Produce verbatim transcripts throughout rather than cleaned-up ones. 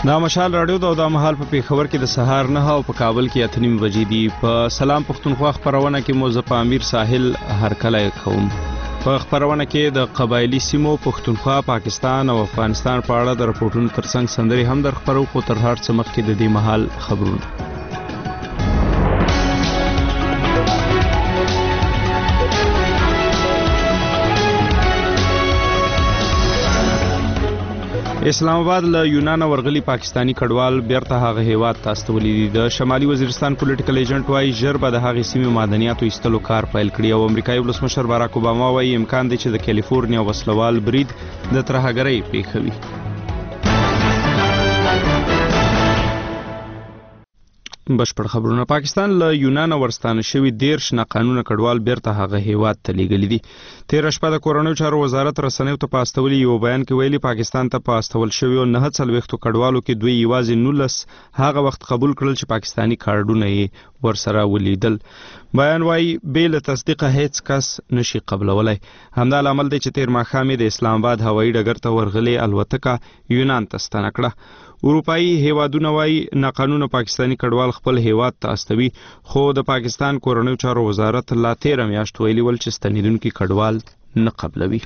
دا مشال راډیو دا د مهال په پیښور کې د سهار نه او په کابل کې اته نیم بجې دي. په سلام پښتونخوا خبرونه کې مو زه په امیر ساحل هرکلی کوم. په خبرونه کې د قبایلی سیمو پښتونخوا، پاکستان او افغانستان په اړه د راپورټونو ترڅنګ سندري هم در خبرو، خو تر هر څه مخکې د دې مهال خبرونه. اسلام آباد له یونان ورغلي پاکستانی کډوال بیرته هغه هیواد ته استولي دي. د شمالي وزیرستان پولیټیکل ایجنټ وايي ژر به د هغې سیمې معدنیاتو ایستلو کار پیل کړي او امریکایي ولسمشر باراک اوباما وايي امکان دی چې د کالیفورنیا وسلوال برید د ترهګرۍ پیښوي. بشپړ خبرونه. پاکستان له یونان ورستانه شوی دیرش ناقانونه کډوال بیرته هغه هیواد ته لیږلي دي. تېره شپه د کورنیو چارو وزارت رسنیو ته په استولي یو بیان کې ویلي پاکستان ته په استول شویو نهه څلوېښتو کډوالو کې دوی یوازې نولس هغه وخت قبول کړل چې پاکستانی کارډونه یې ورسره ولیدل. بیان وايي بې له تصدیقه هیڅ کس نشي قبلولی. همدا لامل دی چې تېر ماښام د اسلام آباد هوایي ډګر ته ورغلې الوتکه یونان ته ستنه کړه. اروپایي هیوادونه وايي ناقانونه پاکستانی کډوال خپل هیواد ته استوي، خو د پاکستان کورنیو چارو وزارت لا تېره میاشت ویلي ول چې ستنېدونکي کډوال نه قبلوي.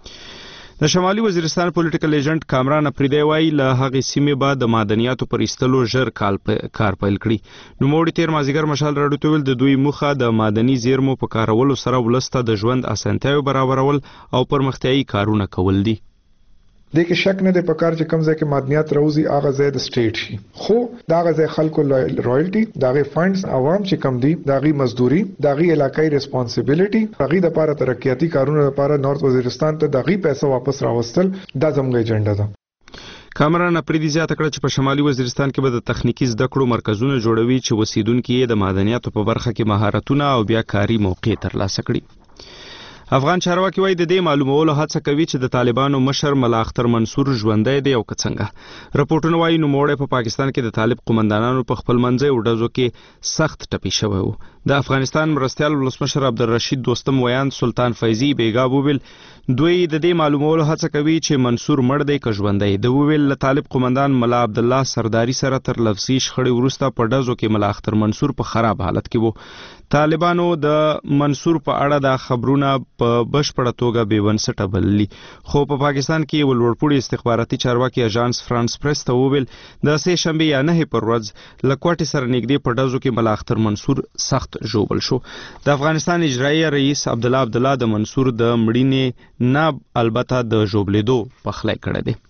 د شمالي وزیرستان پولیټیکل ایجنټ کامران افریدی وايي له هغې سیمې به د معدنیاتو پر ایستلو ژر کار پیل کړي. نوموړي تېر مازدیګر مشال راډیو ته ویل د دوی موخه د معدني زیرمو په کارولو سره ولس ته د ژوند اسانتیاوې برابرول او پرمختیایي کارونه کول دي. دې کې شک نه دی په کار چې کوم ځای کې معدنیات راوځي هغه ځای د سټیټ شي، خو دا هغه ځای خلکو رایلټي، دا غي فنډز عوام چې کم دي، دا غي مزدوري، دا غي علاقائی ریسپانسیبিলিټي، دا غي د لپاره ترقیاتي کارونه لپاره نارث وزیرستان ته دا غي پیسې واپس راوستل دا زموږ ایجنډا ده. کامران اپریدي زیاته کړه چې په شمالي وزیرستان کې به د تخنیکی زده کړو مرکزونه جوړوي چې اوسیدونکي یې د معدنیاتو په برخه کې مهارتونه او بیا کاري موقع ترلاسه کړي. افغان چارواکي وايي د دې معلومولو هڅه کوي چې د طالبانو مشر ملا اختر منصور ژوندی دی او که څنګه. راپورټونه وايي نوموړی په پاکستان کې د طالب قومندانانو په خپل منځي ډزو کې سخت ټپي شوی و. د افغانستان مرستیال ولسمشر عبدالرشید دوستم ویان سلطان فیضی بیګا وویل دوی د دې معلومولو هڅه کوي چې منصور مړ دی که ژوندی. د وویل له طالب قومندان ملا عبدالله سرداری سره تر لفظي شخړې وروسته په ډزو کې ملا اختر منصور په خراب حالت کې وو. طالبانو د منصور په اړه دا خبرونه په بشپړه توګه بې بنسټه بللي، خو په پاکستان کې یو لوړپوړي استخباراتي چارواکي اژانس فرانس پریس ته وویل د سې شنبې یا نهې پر ورځ له کوټې سره نږدې په ډزو کې ملا اختر منصور سخت ژوبل شو. د افغانستان اجرایي رئیس عبدالله عبدالله د منصور د مړینې نه البته د ژوبلېدو پخلی کړی دی.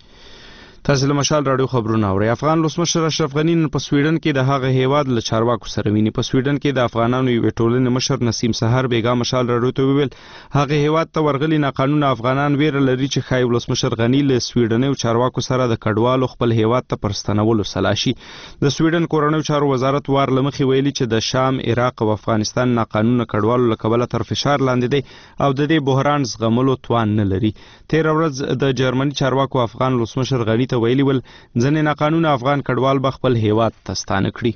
تاسو له مشال راډیو خبرونه اورئ. افغان ولسمشر اشرف غني په سویډن کې د هغه هیواد له چارواکو سره ویني. په سویډن کې د افغانانو یو ټولنې مشر نسیم سحر بیګا مشال راډیو ته ویل هغه هیواد ته ورغلي ناقانونه افغانان ویره لري چې خای ولسمشر غني له سویډنیو چارواکو سره د کډوالو خپل هیواد ته پرستنولو سلاشي. د سویډن کورنیو چارو وزارت وار لمخې ویلي چې د شام، عراق او افغانستان ناقانونه کډوالو له کبله تر فشار لاندې دی او د دې بحران زغملو توان نه لري. تېره ورځ د جرمني چارواکو افغان ولسمشر غني ته ویلي ول ځنې ناقانونه افغان کډوال به خپل هیواد ته ستانه کړي.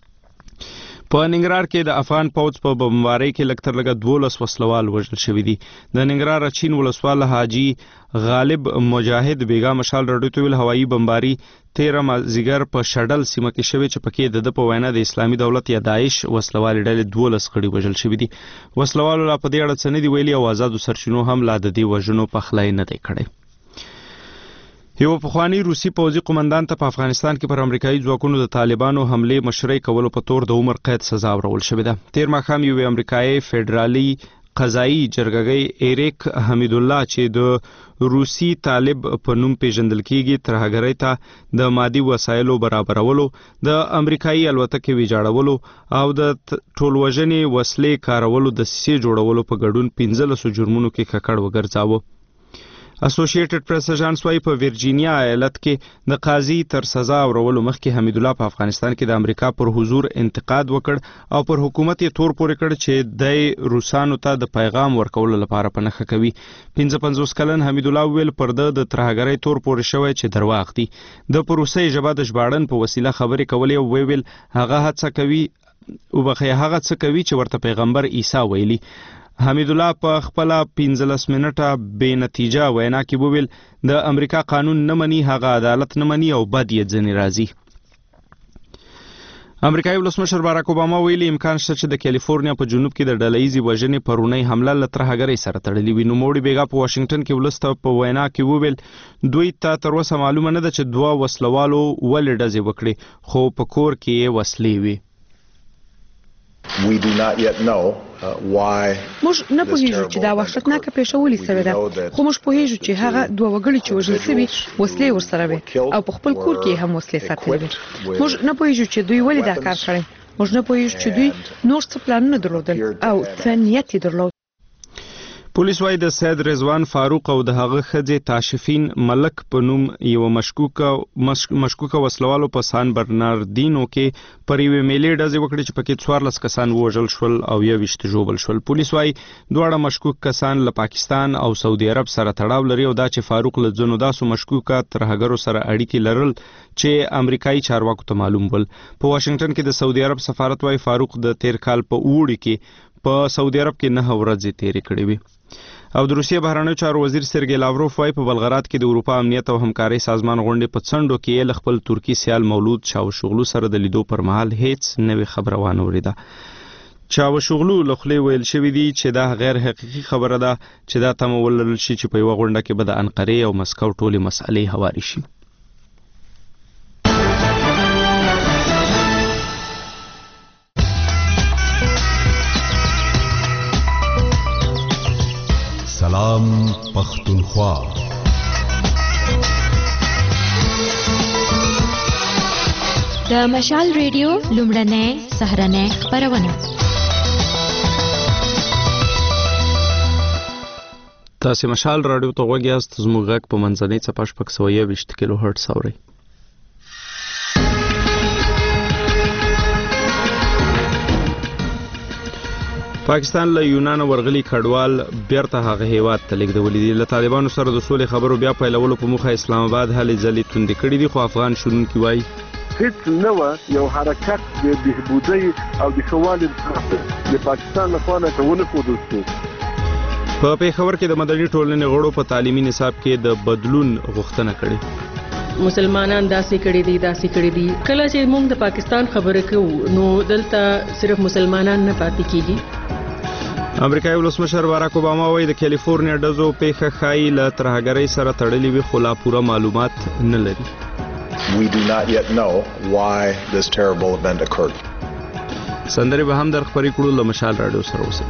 په ننګرهار کې د افغان پوځ په بمبارۍ کې لږ تر لږه دولس وسلوال وژل شوي دي. د ننګرهار اچین ولسوال حاجي غالب مجاهد بیګا مشال راډیو ته ویل هوایي بمباري تېره مازدیګر په شډل سیمه کې شوې چې پکې د ده په وینا د اسلامي دولت یا داعش وسلوالې ډلې دولس غړي وژل شوي دي. وسلوالو لا په دې اړه څه نه دي ویلي او آزادو سرچینو هم لا د دې وژنو پخلی نه دی کړی. یو پخوانی روسي پوځي قومندان ته په افغانستان کې پر امریکایي ځواکونو د طالبانو حملې مشرۍ کولو په تور د عمر قید سزا ورکول شوې ده. تېر ماښام یو امریکایي فدرالي قضایي جرګه ایریک حمیدالله چې د روسي طالب په نوم پیژندل کیږي ترهګرۍ ته د مادي وسایلو برابرولو، د امریکایي الوتکې ویجاړولو او د ټولوژنې وسلې کارولو د سیسې جوړولو په ګډون پنځلسو جرمونو کې ککړ وګرځاوه. اسوسییټډ پریس اژانس وايي په ورجینیا ایالت کې د قاضي تر سزا ورولو مخکې حمیدالله په افغانستان کې د امریکا پر حضور انتقاد وکړ او پر حکومت یې تور پورې کړ چې د روسانو ته د پیغام ورکولو لپاره په نښه کوي. پنځه پنځوس کلن حمیدالله ویل پر ده د ترهګرۍ تور پورې شوی چې درواغ دي. د په روسۍ ژبه د ژباړن په وسیله خبرې کولې او ویل هغه هڅه کوي وبخښئ هغه څه کوي چې ورته پیغمبر عیسی ویلي. حمید الله په خپل پنځلس منټه بې نتیجه وینا کې وویل د امریکا قانون نه مني، هغه عدالت نه مني او بد یې ځنې راځي. امریکایي ولسمشر باراک اوباما ویلي امکان شته چې د کالیفورنیا په جنوب کې د ډلهییزې وژنې پرونۍ حمله له ترهګرۍ سره تړلې وي. نوموړي بیګا په واشنګټن کې ولس ته په وینا کې وویل دوی ته تر اوسه معلومه نه ده چې دوه وسلوالو ولې ډزې وکړې، خو په کور کې یې وسلې وي. We do not yet know uh, why موږ نه پوهیږو چې دا وحشتناکه پیښه ولې سوې ده، خو موږ پوهیږو چې هغه دوه وګړي چې وژل شوي وسلې ورسره وي او په خپل کور کې هم وسلې ساتلې وي. موږ نه پوهیږو چې دوی ولې دا کار کړی، موږ نه پوهیږو چې دوی نور څه پلانونه درلودل او څه نیت یې درلود. پولیس وايي د سید رضوان فاروق او د هغه ښځې تاشفین ملک په نوم یو مشکوکه مشکوکه وسلوالو په سان برناردینو کې پر یوې میلې ډزې وکړې چې پکې څوارلس کسان ووژل شول او یو ویشت ژوبل شول. پولیس وايي دواړه مشکوک کسان له پاکستان او سعودي عرب سره تړاو لري او دا چې فاروق له ځینو داسو مشکوکه ترهګرو سره اړیکې لرل چې امریکایي چارواکو ته معلوم ول. په واشنګټن کې د سعودي عرب سفارت وايي فاروق د تیر کال په اوړي کې په سعودي عرب کې نه ورځې تیرې کړې وي. او د روسیې بهرنیو چارو وزیر سرګی لاوروف وايي په بلغراد کې د اروپا امنیت او همکارۍ سازمان غونډې په څنډو کې له خپل ترکی سیال مولود چاوشوغلو سره د لیدو پر مهال هیڅ نوې خبره وانه وریده. چاوشوغلو له خولې ویل شوي دي چې دا غیر حقیقي خبره ده چې دا تمه ولرل شي چې په یوه غونډه کې به د انقرې او مسکو ټولې مسئلې هوارې شي. سلام پختونخوا د مشال ریډیو لومړنۍ سهرنۍ خپرونه. تاسې مشال راډیو ته غوږ یاست. زموږ غږ په منځنۍ څپه شپږ سوه یوویشت کیلو هرټز اورئ. پاکستان له یونان ورغلي کډوال بیرته هغه هیواد ته لیږدولي دي. له طالبانو سره د سولې خبرو بیا پیلولو په موخه اسلام آباد هلې ځلې توندې کړي دي، خو افغان شنونکي وایي هیڅ نه وه یو حرکت د بهبودۍ او د ښه والي د پاکستان لخوا نه ونه ښودل شو. په پېښور کې د مدني ټولنې غړو په تعلیمي نصاب کې د بدلون غوښتنه کړې. مسلمانان داسې کړي دي داسې کړي دي کله چې موږ د پاکستان خبره کوو نو دلته صرف مسلمانان نه پاتې کیږي. امریکایي ولسمشر باراک اوباما وایي د کالیفورنیا ډزو پیښه ښایي له ترهګرۍ سره تړلې وي، خو لا پوره معلومات نه لري. We do not yet know why this terrible event occurred. سندرې به هم در خپرې کړو. له مشال راډیو سره اوسئ.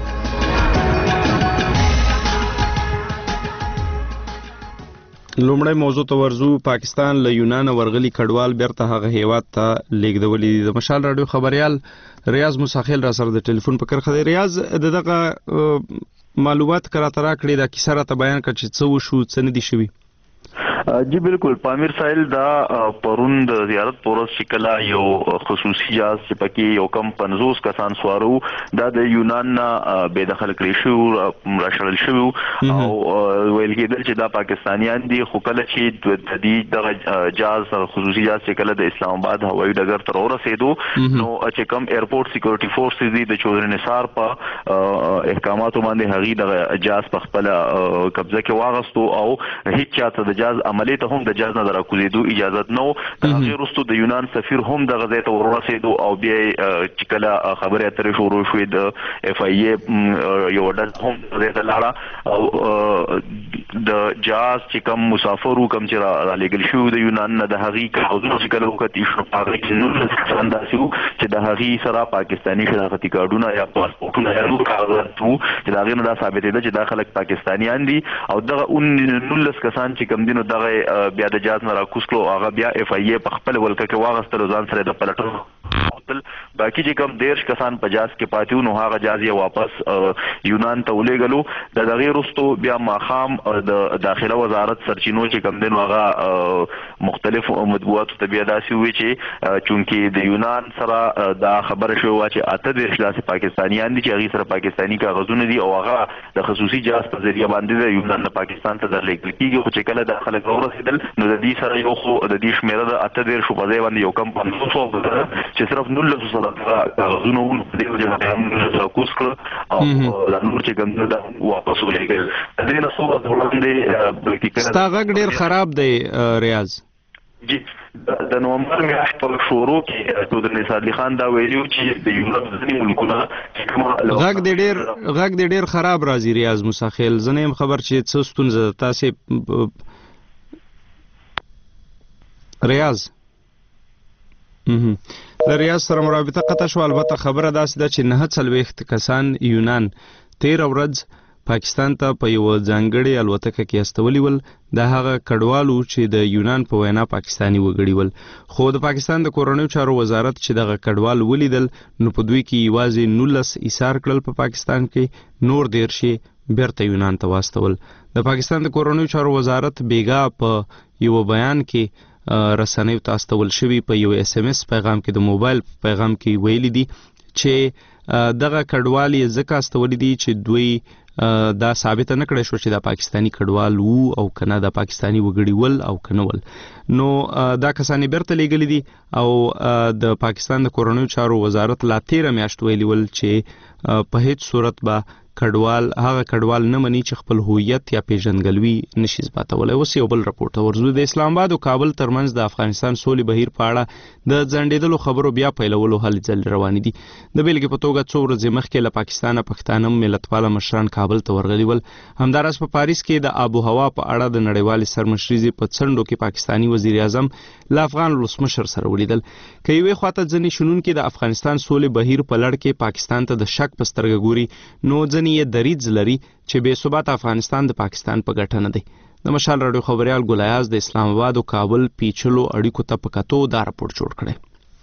لومړی موضوع ته ورځو. پاکستان له یونان ورغلي کډوال بیرته هغه هیواد ته لیږدولي دي. د مشال راډیو خبریال ریاض مساخیل را سره د ټلیفون په کرخه دی. ریاض دغه معلومات کراته راکړي، دا کیسه راته بیان کړه چې څه وشو څه نه دي شوي. جی بالکل پامیر سایل دا پرون د زیارت پورس شکلا یو خصوصي جهاز چې پکې یو کم پنځوس کسان سوارو دا د یونان نه بې دخل کړی شو راشړل شو او ویل کېدل چې دا پاکستانیان دي، خو کله چې د دې دغه جهاز خصوصي جهاز چې کله د اسلام آباد هوایي ډګر ته ورسېدو نو چې کم ایرپورټ سکیورټي فورسز دي د چودري نثار په احکاماتو باندې هغې دغه جهاز په خپله قبضه کې واغستو او هیڅ چاته د جهاز عملی ته هم د جهاز نه د راکوزېدو اجازت نه و. د هغې وروستو د یونان سفیر هم دغه ځای ته ورسېدو او بیا چې کله خبرې اترې شروع شوې د اف آی اې یوه ډله هم دغه ځای ته لاړه او د جهاز چې کم مسافر و کم چې رالېږل شوي د یونان نه د هغې کاغذونه چې کله وکتي شو په هغې کې نولس کسان داسې وو چې د هغې سره پاکستاني شناختي کارډونه یا پاسپورټونه یا نور کاغذات وو چې د هغې نه دا ثابتېده چې دا خلک پاکستانیان دي او دغه نولس کسان چې کم دي نو دغه بیا د جهاز نه راکوز کړو. هغه بیا اف آی اې په خپل ولکه کې واغستل او ځان سره د پلټنو باقي چې کم دیرش کسان په جهاز کې پاتې وو نو هغه جهاز یې واپس یونان ته ولېږلو. د دغې وروستو بیا ماښام د داخله وزارت سرچینو چې کم دی نو هغه مختلفو مطبوعاتو ته بیا داسې ووایي چې چونکې د یونان سره دا خبره شوې وه چې اته دېرش داسې پاکستانیان دي چې هغې سره پاکستاني کاغذونه دي او هغه د خصوصي جهاز په ذریعه باندې د یونان نه پاکستان ته درلېږل کېږي. خو چې کله دا خلک راورسېدل نو د دې سره یو خو د دې شمېره د اته دېرشو په ځای باندې یو کم پنځوس چې صرف نولس سره کاغذونه ول په دې وجه باندې هم کوس کړ او د نور چې ګنده دا واپس ولېږل د دې نه څو وړاندې بلکې ستا غږ ډېر خراب دی ریاض. جی د نومبر میاشت په شروع کې د نثار علي خان دا ویلو چې د یورپ ځینې ملکونه غږ دې ډېر غږ دې ډېر خراب راځي ریاض مساخیل. زه نه یم خبر چې څه ستونزه ده تاسې ریاض له ریاض سره مرابطه قطع شو. البته خبره داسې ده چې نهه څلوېښت کسان یونان تېره ورځ پاکستان ته په یو ځانګړې الوتکه کې استولي ول. د هغه کډوالو چې د یونان په وینا پاکستاني وګړي ول، خو د پاکستان د کورنیو چارو وزارت چې دغه کډوال ولیدل نو په دوی کې یوازې نولس ایثار کړل په پاکستان کې، نور دېرش یې بیرته یونان ته واستول. د پاکستان د کورنیو چارو وزارت بیګا په یو بیان کې رسنیو ته استول شوي په یو اس ام اس پیغام کې د موبایل پیغام کې ویلي دي چې دغه کډوال یې ځکه استولي دي چې دوی دا ثابت نه کړی شو چې دا پاکستانی کډوال وو او کنه دا پاکستانی وګړي ول او کنه ول. نو دا کسان بیرته لېږلي دي او د پاکستان د کورنیو چارو وزارت لا تیره میاشت ویلي ول چې په هیڅ صورت به کډوال هغه کډوال نه مني چې خپل هویت یا پیژندګلوي نشي ثباتولی. اوس یو بل راپورټ ورزو د اسلام آباد او کابل ترمنځ د افغانستان سولې بهیر په اړه د ځنډېدلو خبرو بیا پیلولو هلې ځلې روانې دي. د بیلګې په توګه څو ورځې مخکې له پاکستانه پښتانه ملتپاله مشران کابل ته ورغلي ول. همداراز په پاریس کې د آب و هوا په اړه د نړیوالې سرمشریزې په څنډو کې پاکستانی وزیر اعظم له افغان ولسمشر سره ولیدل. که یوې خواته ځینې شنونکي د افغانستان سولې بهیر په لړ کې پاکستان ته د شک په سترګه ګوري، نو ځینې یې دریځ لري چې بې ثباته افغانستان د پاکستان په ګټه نه دی. د مشال راډیو خبریال ګل ایاز د اسلام آباد او کابل پیچلو اړیکو ته په کتو دا راپورټ جوړ کړی.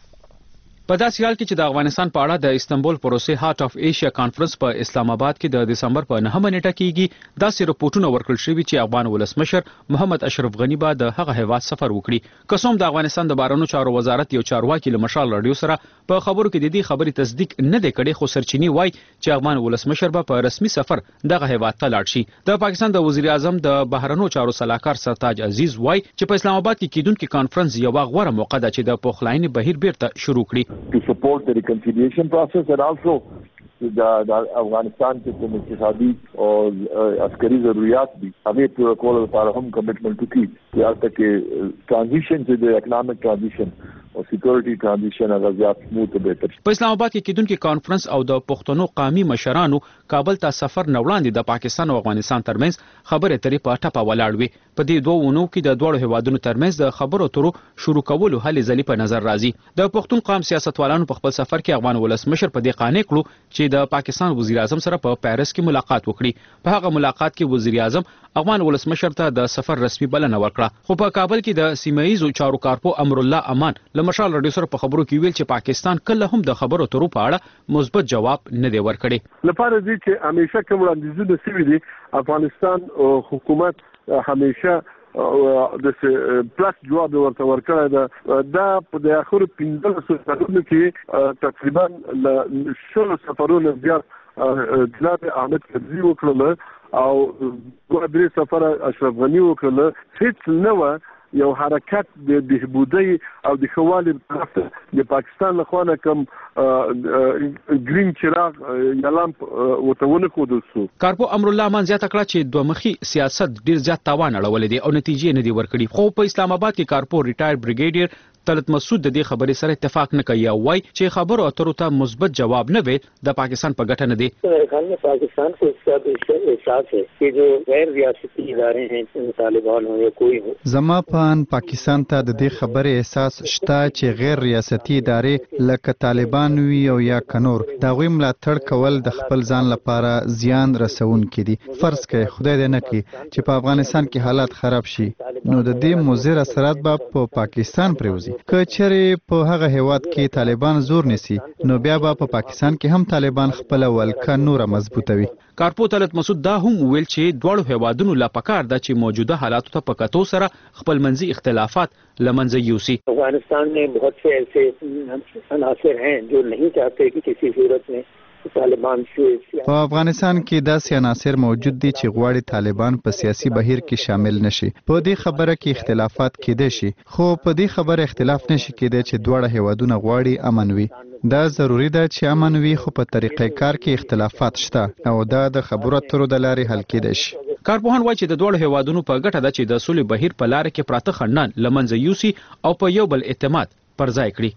په داسې حال کې چې د افغانستان په اړه د استنبول پروسې هارت اف ایشیا کانفرنس په اسلام آباد کې د دسمبر په نهمه نیټه کېږي، داسې رپورټونه ورکړل شوي چې افغان ولسمشر محمد اشرف غنی به د هغه هیواد سفر وکړي. که څه هم د افغانستان د بهرنیو چارو وزارت یو چارواکي له مشال راډیو سره په خبرو کې د دې خبرې تصدیق نه دی کړی، خو سرچینې وایي چې افغان ولسمشر به په رسمي سفر دغه هیواد ته لاړ شي. د پاکستان د وزیر اعظم د بهرنیو چارو سلاکار سرتاج عزیز وایي چې په اسلام آباد کې کېدونکي کانفرنس یوه غوره موقع ده چې د پخلاینې بهیر بیرته شروع کړي. reconciliation process and also د افغانستان کې کوم اقتصادي او عسکري ضرورت دي هغه پوره کول لپاره هم کمټمنټ وکړي یا تکي ترانزیشن چې د اکونومیک ترانزیشن او سکیورټي ترانزیشن هغه زیات سموث بهتر. په اسلام آباد کې کېدونکي کانفرنس او د پښتنو قومي مشرانو کابل ته سفر نه وړاندې د پاکستان او افغانستان ترمنځ خبرې اترې په ټپه ولاړ وي. په دې دوه اونو کې د دواړو هیوادونو ترمنځ د خبرو اترو شروع کولو هلې ځلې په نظر راځي. د پښتون قوم سیاستوالانو په خپل سفر کې افغان ولسمشر په دې قانع کړو چې د پاکستان وزیر اعظم سره په پیرس کې ملاقات وکړي. په هغه ملاقات کې وزیر اعظم افغان ولسمشر ته د سفر رسمي بلنه ورکړه، خو په کابل کې د سیمه ییزو چارو کارپو امرالله امان له مشال راډیو سره په خبرو کې ویل چې پاکستان کله هم د خبرو اترو په اړه مثبت جواب نه دی ورکړی. لپاره دي چې همیشه کوم وړاندیزونه شوي دي افغانستان حکومت همیشه د پلاس جواب ورته ورکړی ده. دا په د اخر پنځلسو کلونو کې تقریبا له شلو سفرونو زیات جناب احمد کرزي وکړل او دوه درې سفره اشرف غني وکړل. هیڅ نه وه یو حرکت د بهبودۍ او د ښه والي طرف ته د پاکستان له خوا نه کوم ګرین چراغ یا لامپ ورته ونه ښودل شو. کارپو امرالله امان زیاته کړه چې دوه مخي سیاست ډېر زیات تاوان اړولی دی او نتیجې نه دي ورکړي، خو په اسلام آباد کې کارپو ریټایر بریګیډیر طلعت مسعود د دې خبرې سره اتفاق نه کوي او وايي چې خبرو اترو ته مثبت جواب نه وي د پاکستان په ګټه نه دی. خان میں پاکستان کو اس کا احساس ہے کہ جو غیر ریاستی ادارے ہیں طالبان ہو یا کوئی ہو، زما پان پاکستان ته د دې خبرې احساس شته چې غیر ریاستی ادارې لکه طالبان وي او یا کنور دا غوي ملاتړ کول د خپل ځان لپاره زیان رسونکي دي. فرض کړئ خدای دې نه کړي چې په افغانستان کې حالات خراب شي نو د دې مضر اثرات به په پاکستان پریوزي. که چېرې په هغه هیواد کې طالبان زور نسی نو بیا به په پاکستان کې هم طالبان خپل ولکه نوره مضبوطوي. کارپو طلعت مسعود دا هم ویل چې دواړو هیوادونو لا پکار ده چې موجوده حالاتو ته په کتو سره خپل منځي اختلافات له منځه یوسي. افغانستان میں بہت سے ایسے عناصر ہیں جو نہیں چاہتے کہ کسی صورت میں طالبان سیاسي په افغانستان کې داسې عناصر موجود دي چې غواړي طالبان په سیاسي بهیر کې شامل نشي. په دې خبره کې اختلافات کېدای شي، خو په دې خبره اختلاف نشي کېدای چې دواړه هیوادونه غواړي امن وي. دا ضروری ده چې امن وي، خو په طریقې کار کې اختلافات شته او دا د خبرو اترو د لارې حل کېدای شي. کارپوهان وایي چې د دوړو هیوادونو په ګټه ده چې د سولې بهیر په لار کې پراته خنډان لمنځه یوسي او په یو بل اعتماد پر ځای کړي.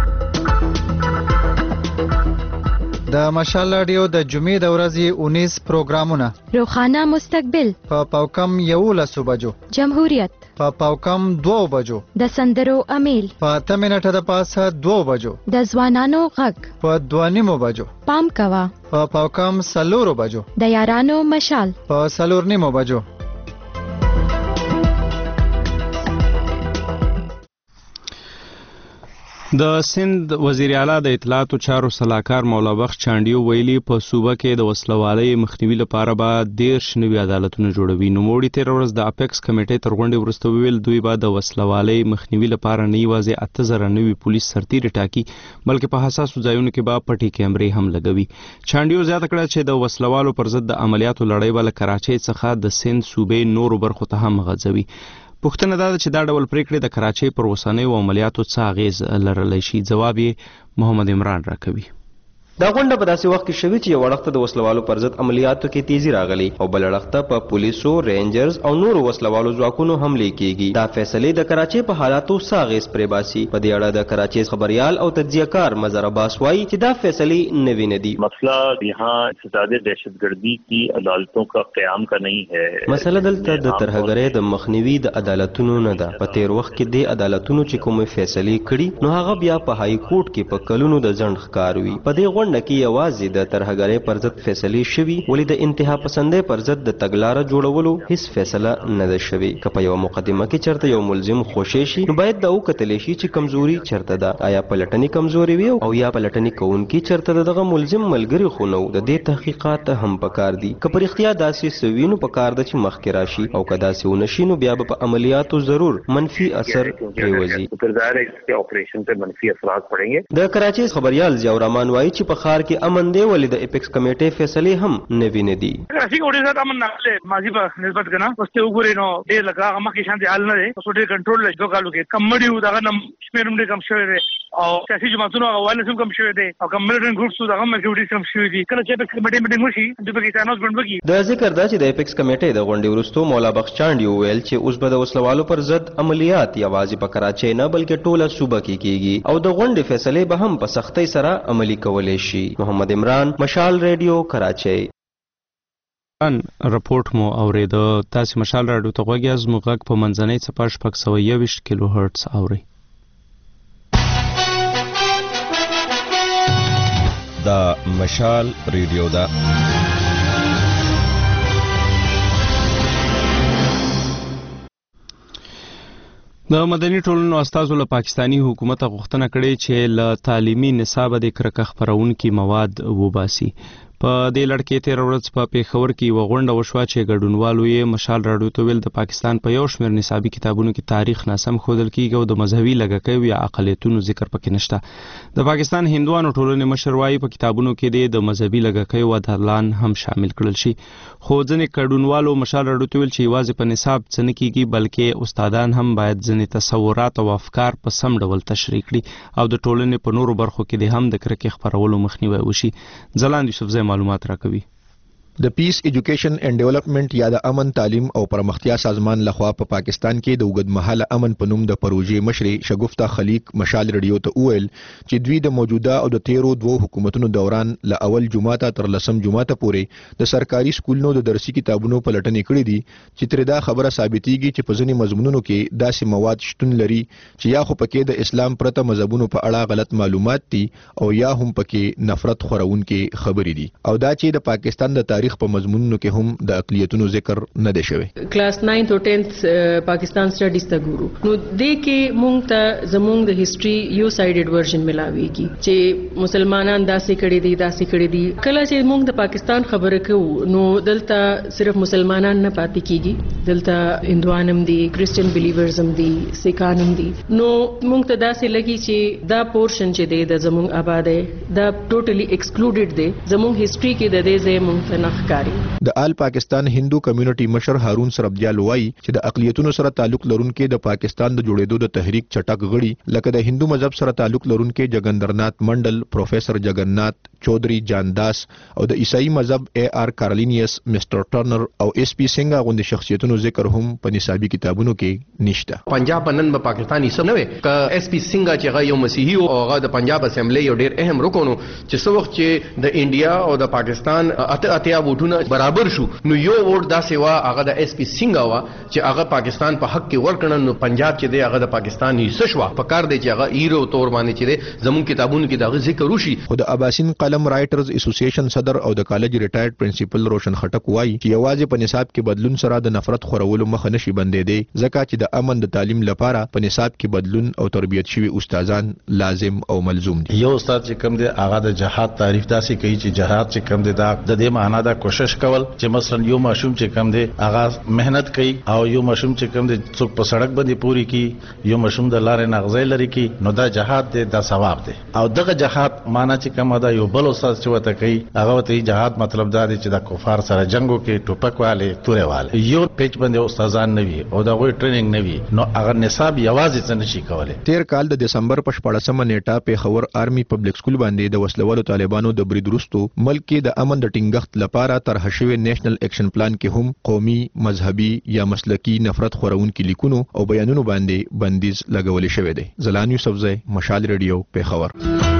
د مشال رادیو د جمعې د ورځې اونیس پروګرامونه: روخانه مستقبل په پاوکم یولسو بجو، جمهوریت په پاوکم دوو بجو، د سندرو امیل په اته منټه د پاسه دوو بجو، د ځوانانو غږ په دوه نیمو بجو، پام کوه په پاوکم څلورو بجو، د یارانو مشال په څلور نیمو بجو. د سند وزیر اعلی د اطلاعاتو چارو سلاکار مولا بخش چانډیو ویلي په صوبه کې د وسلوالۍ مخنیوي لپاره به دیرش نوي عدالتونه جوړوي. نوموړي تیر ورځ د اپیکس کمیټې تر غونډې وروسته وویل دوی به د وسلوالۍ مخنیوي لپاره نه یوازې اته زره نوي پولیس سرتیري ټاکي بلکې په حساسو ځایونو کې به پټې کیمرې هم لګوي. چانډیو زیاته کړه چې د وسلوالو پر ضد د عملیاتو لړۍ به له کراچۍ څخه د سند صوبې نورو برخو ته هم غځوي. پوښتنه دا ده چې دا ډول پریکړې د کراچۍ پر اوسنیو عملیاتو څه اغیز لرلی شي. ځواب یې محمد عمران راکوي. دا غونډه په داسې وخت کې شوې چې یو وړخته د وسلوالو پر ضد عملیاتو کې تیزی راغلی او بل وړخته په پولیسو، رینجرز او نورو وسلوالو ځواکونو حملې کیږي. دا فیصلې د کراچۍ په حالاتو څه اغیز پرې باسي. په دې اړه د کراچۍ خبريال او تجزیه‌کار مظهر عباس وایي چې دا فیصلې نوې نه دي. مسئلہ یہاں سزادے دہشت گردی کی عدالتوں کا قیام کا نہیں ہے. مسله دلته د ترهګرۍ د مخنیوي د عدالتونو نه ده. په تیر وخت کې د عدالتونو چې کومې فیصلې کړي نو هغه بیا په های کورټ کې په کلونو د ځنډ ښکار وي. په دې غونډه کې یوازې د ترهګرۍ پر ضد فیصلې شوي، ولې د انتها پسندۍ پر ضد د تګلاره جوړولو هیڅ فیصله نه ده شوې. که په یوه مقدمه کې چېرته یو ملزم خوشی شي نو باید دا وکتلی شي چې کمزوري چېرته ده، آیا پلټنې کمزوري وي او یا پلټنې کوونکي چېرته د دغه ملزم ملګري خو نه و. د دې تحقیقات هم پکار دي. که په رښتیا داسې څه وي نو پکار ده چې مخکې راشي او که داسې ونه شي نو بیا به په عملیاتو ضرور منفي اثر پرېوځي. د کراچۍ خبريال ضیاء الرحمن وایي چې په ښار کې امن دی، ولې د اپیکس کمیټې فیصلې هم نوې نه دي. کراچۍ کې ډېر زیات امن راغلی ماضي په نسبت که نه اوس ته وګورې نو ډېر لږ هغه مخکې شانتې حال نه دی. اوس ډېر کنټرول دی. دوه کالو کې کم مړي وو، دغه نه شمېر هم ډېر کم شوی دی او سیاسي جماعتونو هغه وایلنس هم کم شوی دی او کم ملیټنټ ګروپس وو دغه هم اکټیویټیز کم شوي دي. کله چې اپیکس کمیټې میټینګ وشي دوی پکې اناونسمنټ وکړي. د ذکر دا چې د اپیکس کمیټې د غونډې وروسته مولا بخش چانډي وویل چې اوس به د وسلوالو پر ضد عملیات یوازې په کراچۍ نه بلکې ټوله صوبه کې کیږي او د غونډې فیصلې به هم په سختۍ سره عملي کولی شي. محمد عمران، مشال ریډیو، کراچۍ. ان رپورټ مو اوریده. تاسو مشال رادیو ته غوږی از مو غږ په منځنۍ څپه شپږ سوه یوویشت کیلو هرتز اورئ. دا مشال ریډیو ده. د مدني ټولنو استازو له پاکستانی حکومت غوښتنه کړې چې له تعلیمي نصاب د کرکه خپرونکي مواد وباسي. په دې لړ کې تیر ورځ په پیښور کې یوه غونډه وشوه چې ګډونوالو یې مشال راډیو ته ویل د پاکستان په یو شمېر نصابي کتابونو کې تاریخ ناسم ښودل کیږي او د مذهبي لږکیو یا اقلیتونو ذکر پکې نشته. د پاکستان هندوانو ټولنې مشر وایي په کتابونو کې د مذهبي لږکیو ودرلان هم شامل کړل شي. خو ځینې ګډونوالو مشال راډیو ته ویل چې یوازې په نصاب څه نه کیږي بلکې استادان هم باید ځینې تصورات او افکار په سم ډول تشریح کړي او د ټولنې په نورو برخو کې هم د کرکې خپرولو مخنیوی وشي. ځلاند یوسفزی معلومات راکوي. د پیس ایجوکیشن اینڈ ډیولپمنٹ یا د امن تعلیم او پرمختیا سازمان لخوا په پا پاکستان کې د اوږدمهاله امن په نوم د پروژې مشري شګفتا خلیق مشال ریډیو ته وویل چې دوی د موجوده او د تیرو دوو حکومتونو دوران له اول جمعه تر لسم جمعه پورې د سرکاري سکولونو د درسي کتابونو پلټنې کړې دي چې تر دا خبره ثابتېږي چې په ځینې مضمونونو کې داسې مواد شتون لري چې یا خو پکې د اسلام پرته مذهبونو په اړه غلط معلومات دي او یا هم پکې نفرت خورونکي خبرې دي او دا چې د پاکستان د تاریخ په مضمونونو کې هم د اقلیتونو ذکر نه دی شوی. کلاس ناین او ټینث پاکستان سټډیز ته ګورو نو دې کې مونږ ته زمونږ د هیستوري یو سایډډ ورژن ملاويږي چې مسلمانان داسې کړي دي داسې کړي دي. کله چې مونږ د پاکستان خبره کوو نو دلته صرف مسلمانان نه پاتې کیږي، دلته هندوانم دي، کرسچن بلیورزم دي، سیکانم دي. نو مونږ ته داسې لګي چې دا پورشن چې دی د زمونږ آباده دا ټوټلی ایکسکلوډډ دی، زمونږ هیستوري کې د دې ځای مونږ ته نه ښکاري. د آل پاکستان هندو کمیونټي مشر هارون سربجال وایي چې د اقلیتونو سره تعلق لرونکي د پاکستان د جوړېدو د تحریک چټک غړي لکه د هندو مذهب سره تعلق لرونکي جګندرنات منډل، پروفیسر جګننات چودري جانداس او د عیسائی مذهب اے آر کارلینیس، مستر ټرنر او ایس پی سنگا غوندي شخصیتونو ذکر هم په نصابي کتابونو کې نشته. پنجاب نن په پاکستاني سم نه وي ک ایس پی سنگا چې هغه یو مسیحي او هغه د پنجاب اسمبلی یو ډیر اهم رکن چې څو وخت چې د انډیا او د پاکستان اته اتیا ووټونه برابر شو نو یو ووټ دا سیوا هغه د ایس پی سنگا وا چې هغه پاکستان په حق کې ورکړن نو پنجاب چې دی هغه د پاکستان حصہ شو. په کار دی چې هغه ایرو تور باندې چې زمون کتابونو کې دا ذکر وشي. خو د اباسین قلم رائټرز اسوسییشن صدر او د کالج ریټایرډ پرنسپل روشن خټک وایي چې یوازې په نصاب کې بدلون سره د نفرت خورولو مخه نشي بندېدی، ځکه چې د امن د تعلیم لپاره په نصاب کې بدلون او تربیت شوي استادان لازم او ملزوم دي. یو استاد چې کوم دی هغه د جهاد تعریف داسې کوي چې جهاد چې کوم دی دا د دې معنا دا کوشش کول چې مثلا یو ماشوم چې کوم دی هغه مهنت کوي او یو ماشوم چې کوم دی څوک په سړک باندې پوری کی، یو ماشوم د لارې نغزې لري کی، نو دا جهاد دی، دا ثواب دی. او دغه جهاد معنا چې کوم دا یو بل استاد چې وته کوي هغه ته جهاد مطلب دا دی چې د کفار سره جنگو کې ټوپک والے تورې والے یو پیچ باندې استادان نه وي او دا غوي ټریننګ نه وي نو هغه نصاب یوازې څه نشي کولای. تیر کال د دسمبر په شپږمه نیټه په خبر آرمي پبلک سکول باندې د وسلوالو طالبانو د برید وروسته ملک کې د امن د ټینګښت لپاره طرح شوی نېشنل اکشن پلان کې هم قومي، مذهبي یا مسلکی نفرت خورونکي لیکونو او بیانونو باندې بندیز لګول شوی دی. زلان یوسفزئی، مشال ریډیو، پیښور.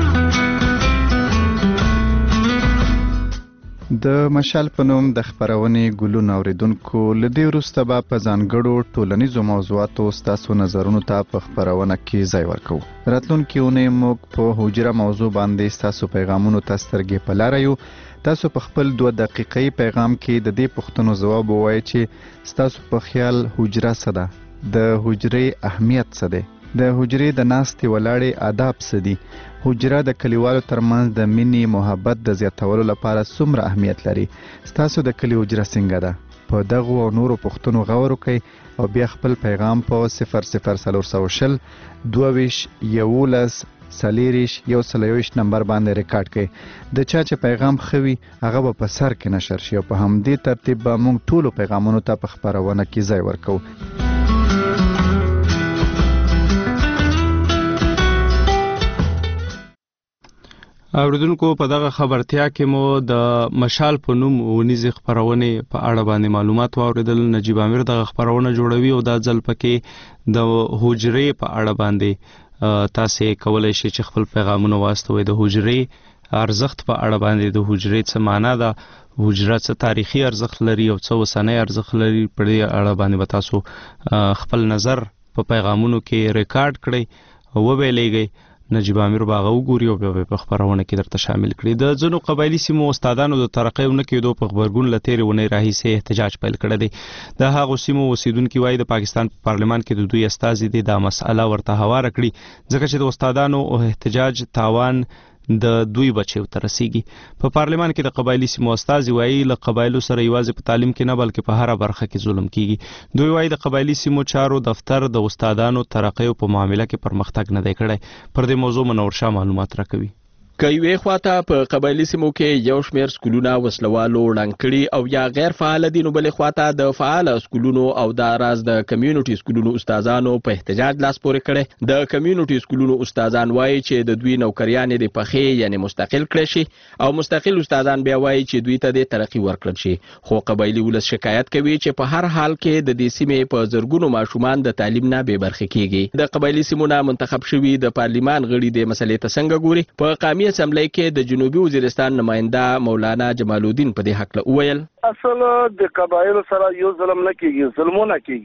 د مشال په نوم د خبرونې ګلونه اوریدونکو لدی وروسته به په ځانګړو ټولنیزو موضوعاتو ستاسو نظرونو ته په خبرونه کې ځای ورکو. راتلونکي اونۍ موږ په حجره موضوع باندې ستاسو پیغامونو ته سترګې په لاره یو. تاسو په خپل دوه دقیقې پیغام کې د دې پوښتنو ځواب ووایئ چې ستاسو په خیال حجره څه ده، د حجرې اهمیت څه دی، د حجرې د ناستې ولاړې آداب څه دي، حجره د کلیوالو ترمنځ د مینې محبت د زیاتولو لپاره څومره اهمیت لري، ستاسو د کلي حجره څنګه ده. په دغو او نورو پوښتنو غور وکړئ او بیا خپل پیغام په صفر صفر څلور سوه شل دوه ویشت یولس څلېرویشت یو سل یوویشت نمبر باندې ریکارډ کړئ. د چا چې پیغام ښه وي هغه به په سر کې نشر شي او په همدې ترتیب به موږ ټولو پیغامونو ته په خپرونه کې ځای ورکوو. اوریدونکو په دغه خبرتیا کې مو د مشال په نوم ونیزي خبرونه په اړه باندې معلومات واوریدل. نجیب امیر دغه خبرونه جوړوي او دا ځل پکې د حجرې په اړه باندې تاسو کولای شئ چې خپل پیغامونه واستوي. د حجرې ارزښت په اړه باندې د حجرې څه معنا ده، حجره څه تاریخي ارزښت لري او څه اوسنی ارزښت لري، په دې اړه باندې به تاسو خپل نظر په پیغامونو کې ریکارډ کړئ او ویلېږئ. نجیب امیر باغ وګوري او بیا په خبرونه کې درته شامل کړي. د ځینو قبایلی سیمو استادانو د ترقۍ ونه کېدو په خبرګون لتهري ونې راهیسې احتجاج پیل کړی دی. د هغو سیمو اوسیدونکي وایي د پاکستان په پارلمان کې د دوی استازي دي دا مسأله ورته هواره کړي ځکه چې د استادانو او احتجاج تاوان د دوی بچیو ته رسیږي. په پارلمان کې د قبایلی سیمو استازي وایي له قبایلو سره یوازې په تعلیم کې نه بلکې په هره برخه کې ظلم کیږي. دوی وایي د قبایلی سیمو چارو دفتر د استادانو ترقۍ په معاملې کې پرمختګ نه دی کړی. پر دې موضوع منور شاه معلومات راکوي. کوي خواته په قبایلی سیمو کې یو شمیر سکولونه وسلوالو ړنګ کړي او یا غیر فعال دي، نو بلې خواته د فعال سکولونو او د راز د کمیونټي سکولونو استادانو په احتجاج لاس پورې کړي. د کمیونټي سکولونو استادان وایي چې د دوی نوکریانې د پخې یعنی مستقل کړي شي او مستقل استادان بیا وایي چې دوی ته د ترقی ورکړل شي. خو قبایلی ولس شکایت کوي چې په هر حال کې د دې سیمې په زرګونو ماشومان د تعلیم نه بې برخې کیږي. د قبایلی سیمونو منتخب شوي د پارلیمان غړي د مسلې ته څنګه ګوري. په قامي اسمبلی کې د جنوبي وزیرستان نماینده مولانا جمال الدین په دې حق له وویل اصل د قبایلو سره یو ظلم نه کیږي، ظلمونه کیږي.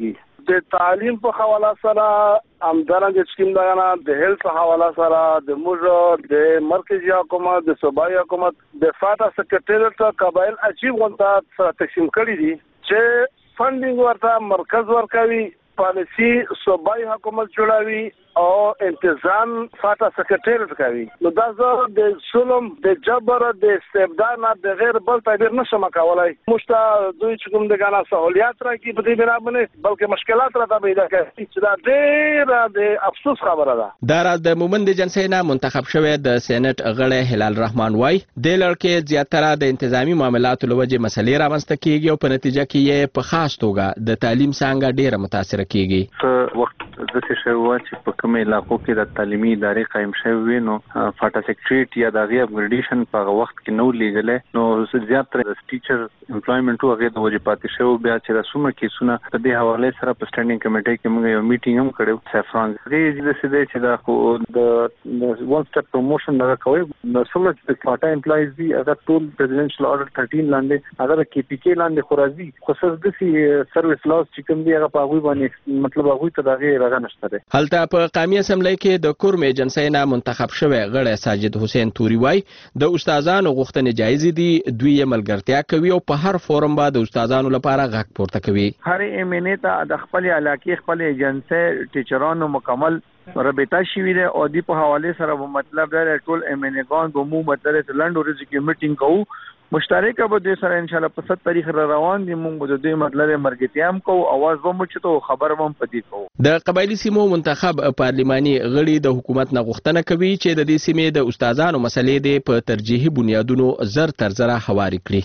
د تعلیم په حواله سره همدارنګه چې کوم دا نه د هیلث په حواله سره د موږ د مرکزی حکومت د صوبایي حکومت د فاټا سکرټریټ قبایل عجیب غونډه سره تقسیم کړی دي چې فندینګ ورته مرکز ورکوي پالیسی صوبایي حکومت جوړوي او انتظام فاټا سکرټریټ کوي. نو دا زه د ظلم د جبر د استبداد نه د غیر بل تعبیر نشم کولای. مشته دوی چې کوم د غانا سہولیات راکې په دې بنا باندې بلکې مشکلات را پیدا کوي چې دا ډېر د افسوس خبره ده. دا راز د مومند جنسې نه منتخب شوی د سېنات غړی هلال رحمان وای د لړکې زیاتره د انتظامی معاملاتو لوجه مسلې رامنځته کیږي او په نتیجه کې یې په خاص توګه د تعلیم څنګه ډیره متاثر کیږي. په وخت د څه شی و چې په کومه علاقو کې د تعلیمي ادارې قائم شوی نو فاټا سیکریټریټ یا د غي اپګریډیشن په وخت کې نو لیږل نو زیاتره د ټیچر امپلویمنت او هغه د وجې پاتې شو. بیا چې رسومه کیسونه په دې حواله سره په سټانډینګ کمیټې کې موږ یو میټینګ هم کړو. سفران دې د سیده چې دا خو د ون سټپ پروموشن دا کوي نو څومره چې فاټا امپلایز دي هغه ټول پریزیدنشل آرډر تھرټین لاندې هغه د کې پی کې لاندې خورازي خصوص د سی سرویس لاس چې کوم دی هغه په هغه باندې مطلب هغه ته دغه راغ نشته ده. هلته په قومي اسمبلی کې د کورم ایجنسی نه منتخب شوی غړی ساجد حسین توري وای د استادانو غوښتنې جایز دي دوی یې ملګرتیا کوي او په هر فورم باندې د استادانو لپاره غږ پورته کوي. هر ایم ان ای ته د خپل علاقې خپل ایجنسی ټیچرانو مکمل رابطه شوی ده او دی په حواله سره مطلب دا ټول ایم ان ای ګان به مو مدره لند ورځ کې میټینګ کوو مشترکه به د سره ان شاء الله په ست تاریخ را روان دي موږ د دې مطلب مرګتیام کو اواز به مو چته خبر هم پدې کو. د قبایلی سیمو منتخب پارلماني غړي د حکومت نه غوښتنه کوي چې د دې سیمې د استادانو مسلې د په ترجیحي بنیادونو زر تر زره حواري کړي.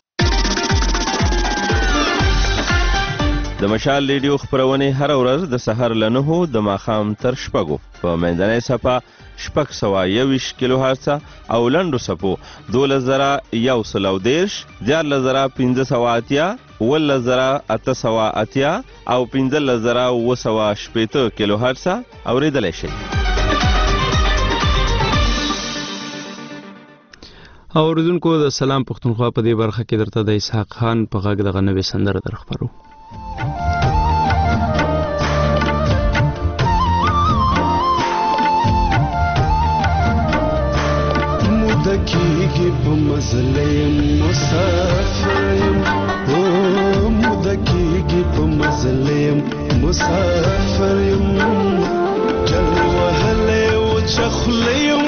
د مشال ریډیو خبرونه هر ورځ د سحر لنهو د ماخام تر شپږو په منځنۍ صفه شپږ سوه یویشت کیلو هرڅه او لنډو صفو دولس زره یو سل او دېرش دیارلس زره پنځه سوه اتیا اوولس زره اته سوه اتیا او پنځلس زره اووه سوه شپېته کیلو هرڅه اورېدلی شئ. اوریدونکو د سلام پښتونخوا په دې برخه کې درته د اسحاق خان په غږ دغه نوې سندره در خپرو. مدکیږي په مزلیم مسافریم او مدکیږي په مزلیم مسافریم جل وهله او چخلیم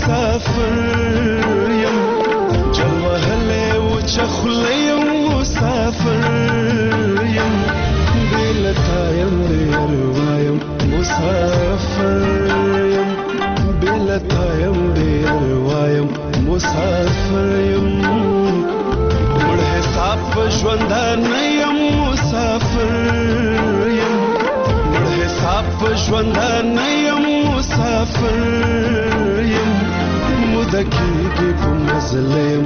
مسافریم جل وهله او چخلیم مسافریم بلتایم دیروایم مسافریم بلتایم دیروایم مسافریم مړ حساب ژوندان یم مسافریم مړ حساب ژوندان یم مسافریم مدکیږي په مزلیم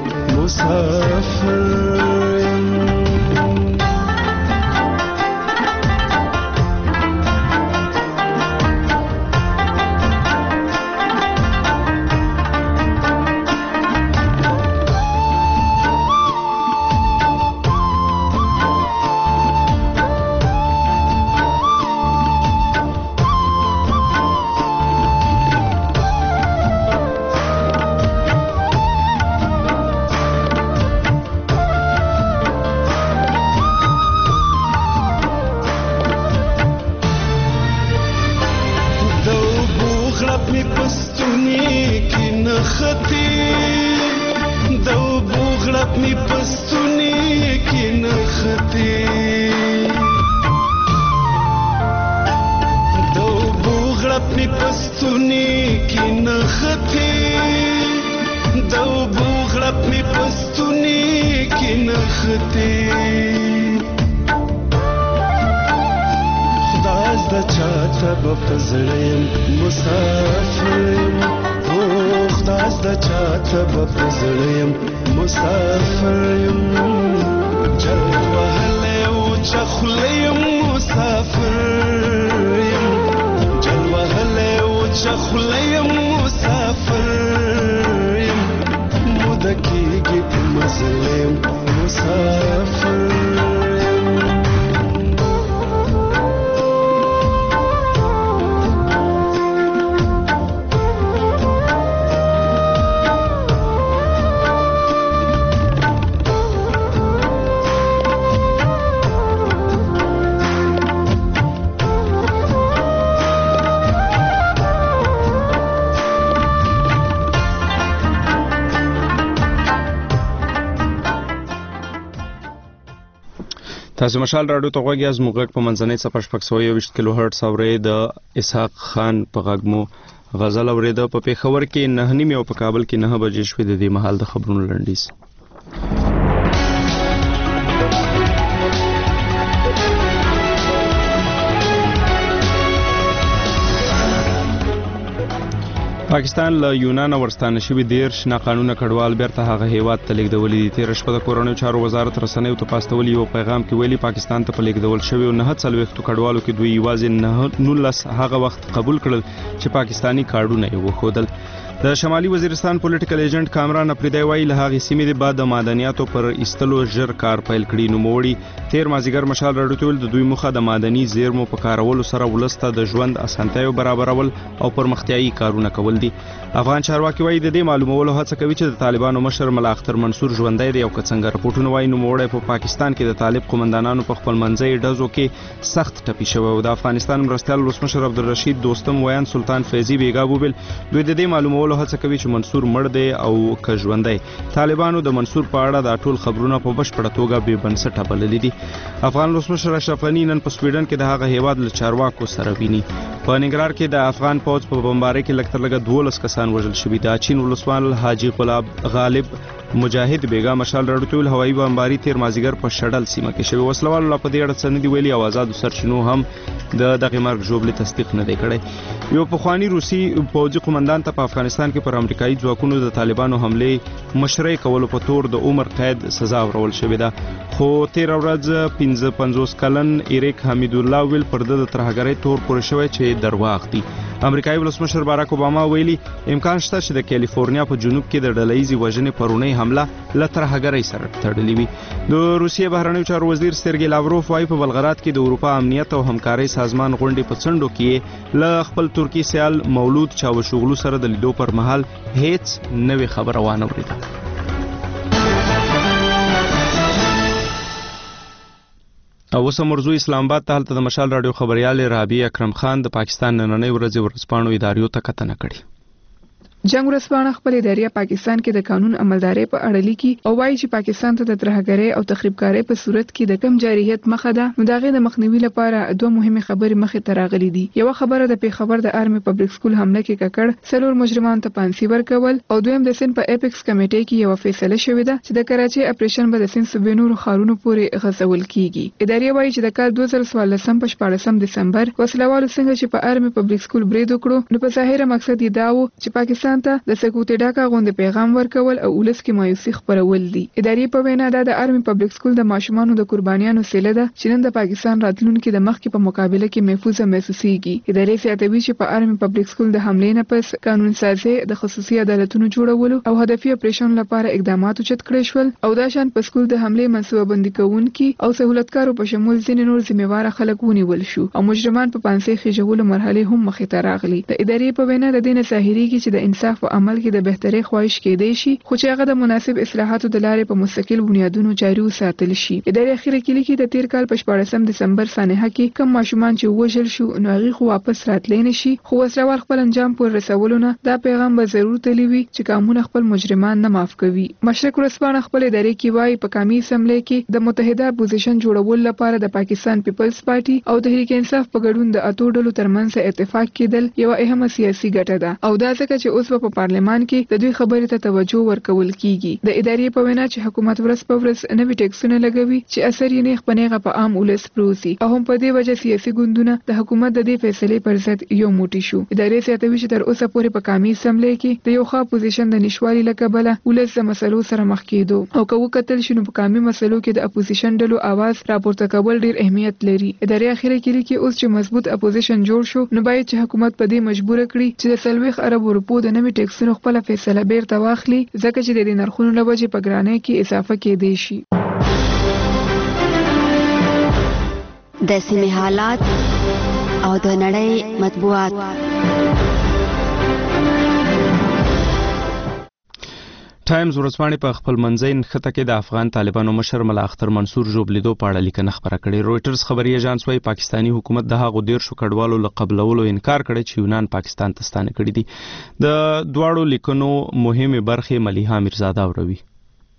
مسافریم. تاسو مشال راډیو ته غوږی از موږ په منځنۍ صفحه شپږ سوه یوویشت کیلو هرټز اورئ د اسحاق خان په غږ مو غزل اورېده. په پېښور کې نهه نیمې او په کابل کې نهه بجې شوې. د دې مهال د خبرونو لنډیز. پاکستان له یونان ورستانه شوي دیرش ناقانونه کډوال بیرته هغه هیواد ته لیږدولي دي. تېره شپه د کورنیو چارو وزارت رسنیو ته په استولي یو پیغام کې ویلي پاکستان ته په لیږدول شویو نهه څلوېښتو کډوالو کې دوی یوازې نولس هغه وخت قبول کړل چې پاکستاني کارډونه یې وښودل. د شمالي وزیرستان پولیټیکل ایجنټ کامران اپریدی وایي له هغې سیمې د بعد د معدنیاتو پر ایستلو ژر کار پیل کړي. نوموړي تېر مازدیګر مشال راډیو ته ویل د دوی موخه د معدني زیرمو په کارولو سره ولس ته د ژوند اسانتیاو برابرول او پرمختیایي کارونه کول دي. افغان چارواکي وایي د دې معلومولو هڅه کوي چې د طالبانو مشر ملا اختر منصور ژوندی دی او که څنګه رپورټونه وایي نوموړی په پاکستان کې د طالب قومندانانو په خپلمنځي ډزو کې سخت ټپي شوی او د افغانستان مرستیال ولسمشر عبدالرشید دوستم ویان سلطان فیضي بیګا وویل دوی د دې معلومولو هڅه کوي چې منصور مړ دی او که ژوندی. طالبانو د منصور په اړه دا ټول خبرونه په بشپړه توګه بې بنسټه بللي دي. افغان ولسمشر اشرف غني نن په سویډن کې د هغه هیواد له چارواکو سره ویني. په ننګرهار کې د افغان پوځ په بمبارۍ کې لږ تر لږه دولس کسان وژل شوي. د چین ولسوال حاجي غلاب غالب مجاهد بیګا مشال راډیو ته ویل هوایي بمباري تېر مازدیګر په شډل سیمه کې شوې. وسلوالو لا په دې اړه څه نه دي ویلي او آزادو سرچینو هم د دغې مرګ ژوبلې تصدیق نه دی کړی. یو پخواني روسي پوځي قومندان ته په افغانستان کې پر امریکایي ځواکونو د طالبانو حملې مشرۍ کولو په تور د عمر قید سزا ورول شوې ده. خو تېره ورځ پنځه پنځوس کلن ایریک حمیدالله ویل پر ده د ترهګرۍ تور پورې شوی چې درواغ دي. امریکایي ولسمشر باراک اوباما ویلي امکان شته چې د کالیفورنیا په جنوب کې د ډلهییزې وژنې پرونۍ حمله له ترهګرۍ سره تړلې وي. د روسیې بهرنیو چارو وزیر سرګی لاوروف وایي په بلغراد کې د اروپا امنیت او همکارۍ سازمان غونډې په څنډو کې له خپل ترکي سیال مولود چاوشوغلو سره د لیدو پر مهال هیڅ نوې خبره وانه ورېده. او اوس مرزو اسلام آباد ته هلته د مشال راډیو خبريال رابعه اکرم خان د پاکستان نننۍ ورځې ورځپاڼو اداریو ته کتنه کړې. جنگ ورځپاڼه خپل ادارې پاکستان کې د قانون عملداري په اړه لیکي او وایي چې پاکستان ته د ترهګرۍ او تخریبکارۍ په صورت کې د کم جارحیت مخه ده نو دغه د مخنیوي لپاره دوه مهمه خبرې مخې ته راغلي دي. یو خبره د پیښور د آرمي پبلک سکول حمله کې ککړ څلور مجرمان ته پانسي ورکول او دویم د سند په اپیکس کمیټې کې یو فیصله شوې ده چې د کراچي اپریشن به د سند صوبې نورو ښارونو پورې غځول کیږي. ادارې وایي چې د کال دوه زره څوارلسم په شپاړسم دسمبر وسلوالو څنګه چې په آرمي پبلک سکول برید وکړو نو په ظاهره مقصد یې دا و چې پاکستان ته د سکوت ډاکا غونډه پیغام ورکول او ولس کې مایوسي خپرول دي. ادارې په وینا دا د آرمي پبلک سکول د ماشومانو د قربانیانو سیله ده چې نن د پاکستان راتلونکي د مخ کې په مقابله کې محفوظ محسوسيږي. ادارې زیاتوي چې په آرمي پبلک سکول د حملې نه پس قانون سازي د خصوصي عدالتونو جوړولو او هدفي اپریشن لپاره اقدامات اوچت کړی شول او دا شان په سکول د حملې منصوبه بندي کوونکي او سہولتکارو په شمول ځینې نور ذمہوار خلک ونیول شو او مجرمان په پانسي خېژولو مرحله هم مخې ته راغلي. د ادارې په وینا د دې نه ظاهريږي چې د انصاف په عمل کې د بهتري خواهش کېدای شي خو چې هغه د مناسب اصلاحاتو د لارې په مستقل بنیادونو جاري وساتل شي. ادارې اخیره کې لیکي د تیر کال په شپاړسم دسمبر سانحه کې کم ماشومان چې وژل شو نو هغه خو واپس راتلی نشي خو وسلوال خپل انجام پورې رسولو نه دا پیغام به ضرور تللی وي چې قانون خپل مجرمان نه معاف کوي. مشرق ورځپاڼه خپل ادارې کې وایي په قومي اسمبلی کې د متحده اپوزیشن جوړول لپاره د پاکستان پیپلز پارټي او تحریک انصاف په ګډون د اتو ډلو ترمنځ اتفاق کېدل یو اهمه سیاسي ګټه ده او دا ځکه چې اوس په پارلمان کې د دوی خبرې ته توجه ورکول کیږي. د ادارې په وینا چې حکومت ورځ په ورځ نوي ټیکسونه لګوي چې اثر یې نه خپنهغه په عام ولس پروسي او هم په دې وجه سیاسي ګوندونه د حکومت د دې فیصلې پر ضد یو موټی شو. ادارې زیاتوي چې تر اوسه پورې په قومي اسمبلی کې د یو ښه اپوزیشن د نشوالي لکبله ولس د مسلو سره مخ کېدو او که وکتل شنو په قومي مسلو کې د اپوزیشن ډلو आवाज راپورته کول ډیر اهمیت لري. ادارې اخیره کې لیکي اوس چې مضبوط اپوزیشن جوړ شو نو باید چې حکومت په دې مجبور کړي چې د سلويخ ارب روپو د نوي ټیکسونو خپل فیصله بیرته واخلي ځکه چې د دې نرخونو له وجې په ګرانۍ کې اضافه کېدای شي. د سیمې حالات او د نړۍ مطبوعات. ټایمز ورځپاڼې په خپل منځي نښته کې د افغان طالبانو مشر ملا اختر منصور ژوبلیدو په اړه لیکنه خبره کړې. رويټرز خبري ایجانس وايي پاکستانی حکومت د هغو دیرشو کډوالو له قبلولو انکار کړی چې یونان پاکستان ته ستانه کړي دي. د دواړو لیکنو مهمه برخې ملیحه میرزاده اوروي.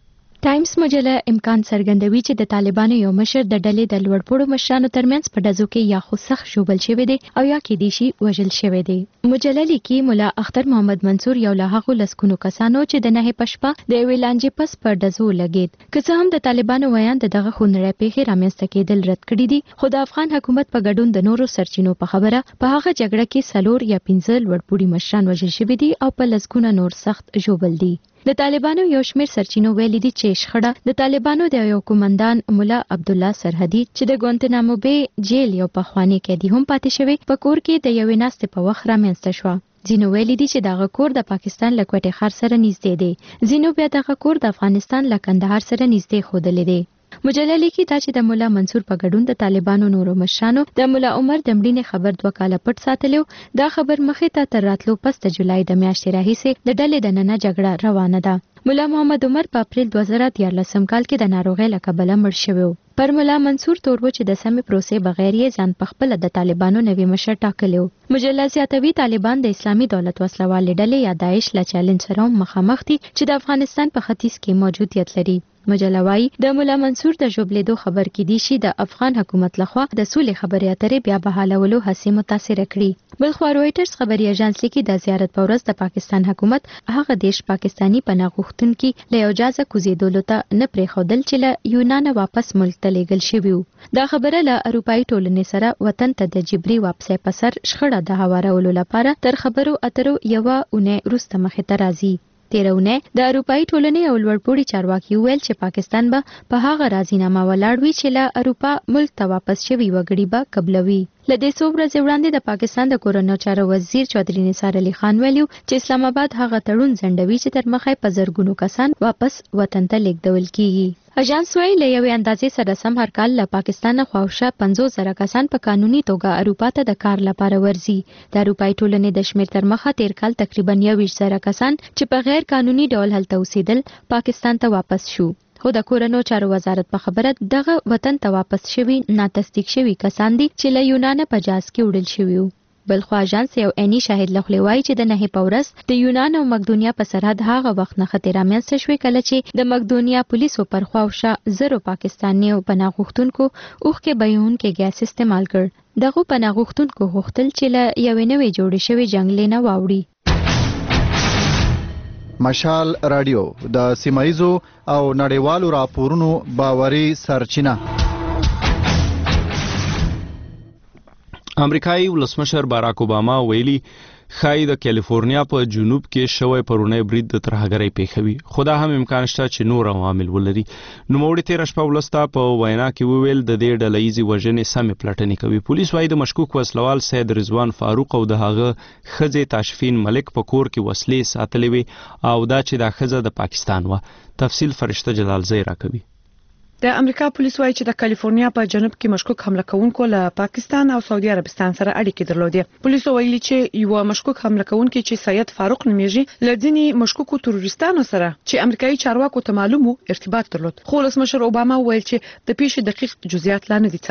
ټایمز مجله امکان څرګندوي چې د طالبانو یو مشر د ډلې د لوړپوړو مشرانو ترمنځ په ډزو کې یا خو سخت ژوبل شوی دی او یا کېدای شي وژل شوی دی. مجله لیکي ملا اختر محمد منصور یو له هغو لسګونو کسانو چې د نهه پشپه د یوې لانجې پس په ډزو لګید. که څه هم د طالبانو ویان د دغه خونړۍ پیښې رامنځته کېدل رد کړي دي، خو د افغان حکومت په ګډون د نورو سرچینو په خبره په هغه جګړه کې څلور یا پنځه لوړپوړي مشران وژل شوي دي او په لسګونه نور سخت ژوبل دي. د طالبانو یو شمېر سرچینو ویلي دي چې شخړه د طالبانو د یو کومندان ملا عبدالله سرحدي چې د ګوانتنامو بې جیل یو پخوانی قیدي هم پاتې شوی په کور کې د یوې ناستې په وخت رامنځته شوه. ځینو ویلي دي چې دغه کور د پاکستان له کوټې ښار سره نږدې دی، ځینو بیا دغه کور د افغانستان له کندهار سره نږدې ښودلی دی. مجله لیکي دا چې د مولا منصور په ګډون د طالبانو نورو مشرانو د مولا عمر د مړینې خبر دوه کاله پټ ساتلی و. دا خبر مخې ته تر راتلو پس د جولای د میاشتې راهیسې د ډلې دننه جګړه روانه ده. مولا محمد عمر په اپریل دوه زره دیارلسم کال کې د ناروغۍ له کبله مړ شوی و. پر مولا منصور تور و چې د سمې پروسې بغیر یې ځان پخپله د طالبانو نوي مشر ټاکلی و. مجله زیاتوي طالبان د اسلامي دولت وسلوالې ډلې یا داعش له چیلنج سره هم مخامخ دي چې د افغانستان په ختیځ کې موجودیت لري. مجله وايي د مولا منصور د ژوبلېدو خبر کېدی شي د افغان حکومت لخوا د سولې خبرې اترې بیا بحالولو هڅې متاثره کړي. بلخوا رویټرز خبري اژانس لیکي د زیارت په ورځ د پاکستان حکومت هغه دیش پاکستانی پناه غوښتونکي له یو جازه کوزېدلو ته نه پرېښودل چې له یونانه واپس ملک ته لیږل شوي وو. دا خبره له اروپایي ټولنې سره وطن ته د جبري واپسۍ په سر شخړه د هوارولو لپاره تر خبرو اترو یوه اونۍ وروسته مخې ته راځي. تیره اونۍ د اروپایي ټولنې او لوړپوړي چارواکي وویل چې پاکستان به په هغه راضینامه ولاړ وي چې له اروپا ملک ته واپس شوي وګړي به قبلوي. له دې څو ورځې وړاندې د پاکستان د کورنیو چارو وزیر چودري نثار علي خان ویلي چې اسلام آباد هغه تړون ځنډوي چې تر مخه په زرګونو کسان واپس وطن ته لیږدول کیږي. اژانس وايي له یوې اندازې سره سم هر کال له پاکستان خواوشا پنځوس زره کسان په قانوني توګه اروپا ته د کار لپاره ورځي. د اروپایي ټولنې د شمېر تر مخه تیر کال تقریبا یوویشت زره کسان چې په غیر قانوني ډول هلته اوسېدل پاکستان ته واپس شو. خو د کورنیو چارو وزارت په خبره دغه وطن ته واپس شوي ناتصدیق شوي کسان دي چې له یونانه په جاز کې وړل شوي وو. بلخوا اژانس یو عیني شاهد له خولې وایي چې د نهې په ورځ د یونان او مقدونیا په سرحد هغه وخت نښتې رامنځته شوې کله چې د مقدونیا پولیسو پر خواوشا زرو پاکستانیو پناه غوښتونکو اوښکې بهیونکي ګیس استعمال کړ. دغو پناه غوښتونکو غوښتل چې له یوې نوې جوړې شوې جنګلې نه واوړي. مشال رادیو د سیمایزو او نړیوالو راپورونو باوري سرچینه. امریکایي ولسمشر باراک اوباما ویلي ښایي د کالیفورنیا په جنوب کې شوی پرونی برید د ترهګرۍ پیښوي، خو دا هم امکان شته چې نور عوامل ولري. نوموړي تېره شپه ولس ته په وینا کې وویل د دې ډله ییزې وژنې سمې پلټنې کوي. پولیس وایي د مشکوک وسلوال سید رضوان فاروق او د هغه ښځې تاشفین ملک په کور کې وسلې ساتلې وې او دا چې دا ښځه د پاکستان وه. تفصیل فرشته جلالزی راکوي. د امریکا پولیس وایي چې د کالیفورنیا په جنوب کې مشکوک حمله کوونکو له پاکستان او سعودي عربستان سره اړیکې درلودې. پولیسو ویلي چې یو مشکوک حمله کوونکی چې سید فاروق نومیږي له ځینې مشکوکو تروریستانو سره چې امریکایي چارواکو ته معلوم وو ارتباط درلود. خو ولسمشر اوباما ویل چې د پیښې دقیق جزئیات لا نه دي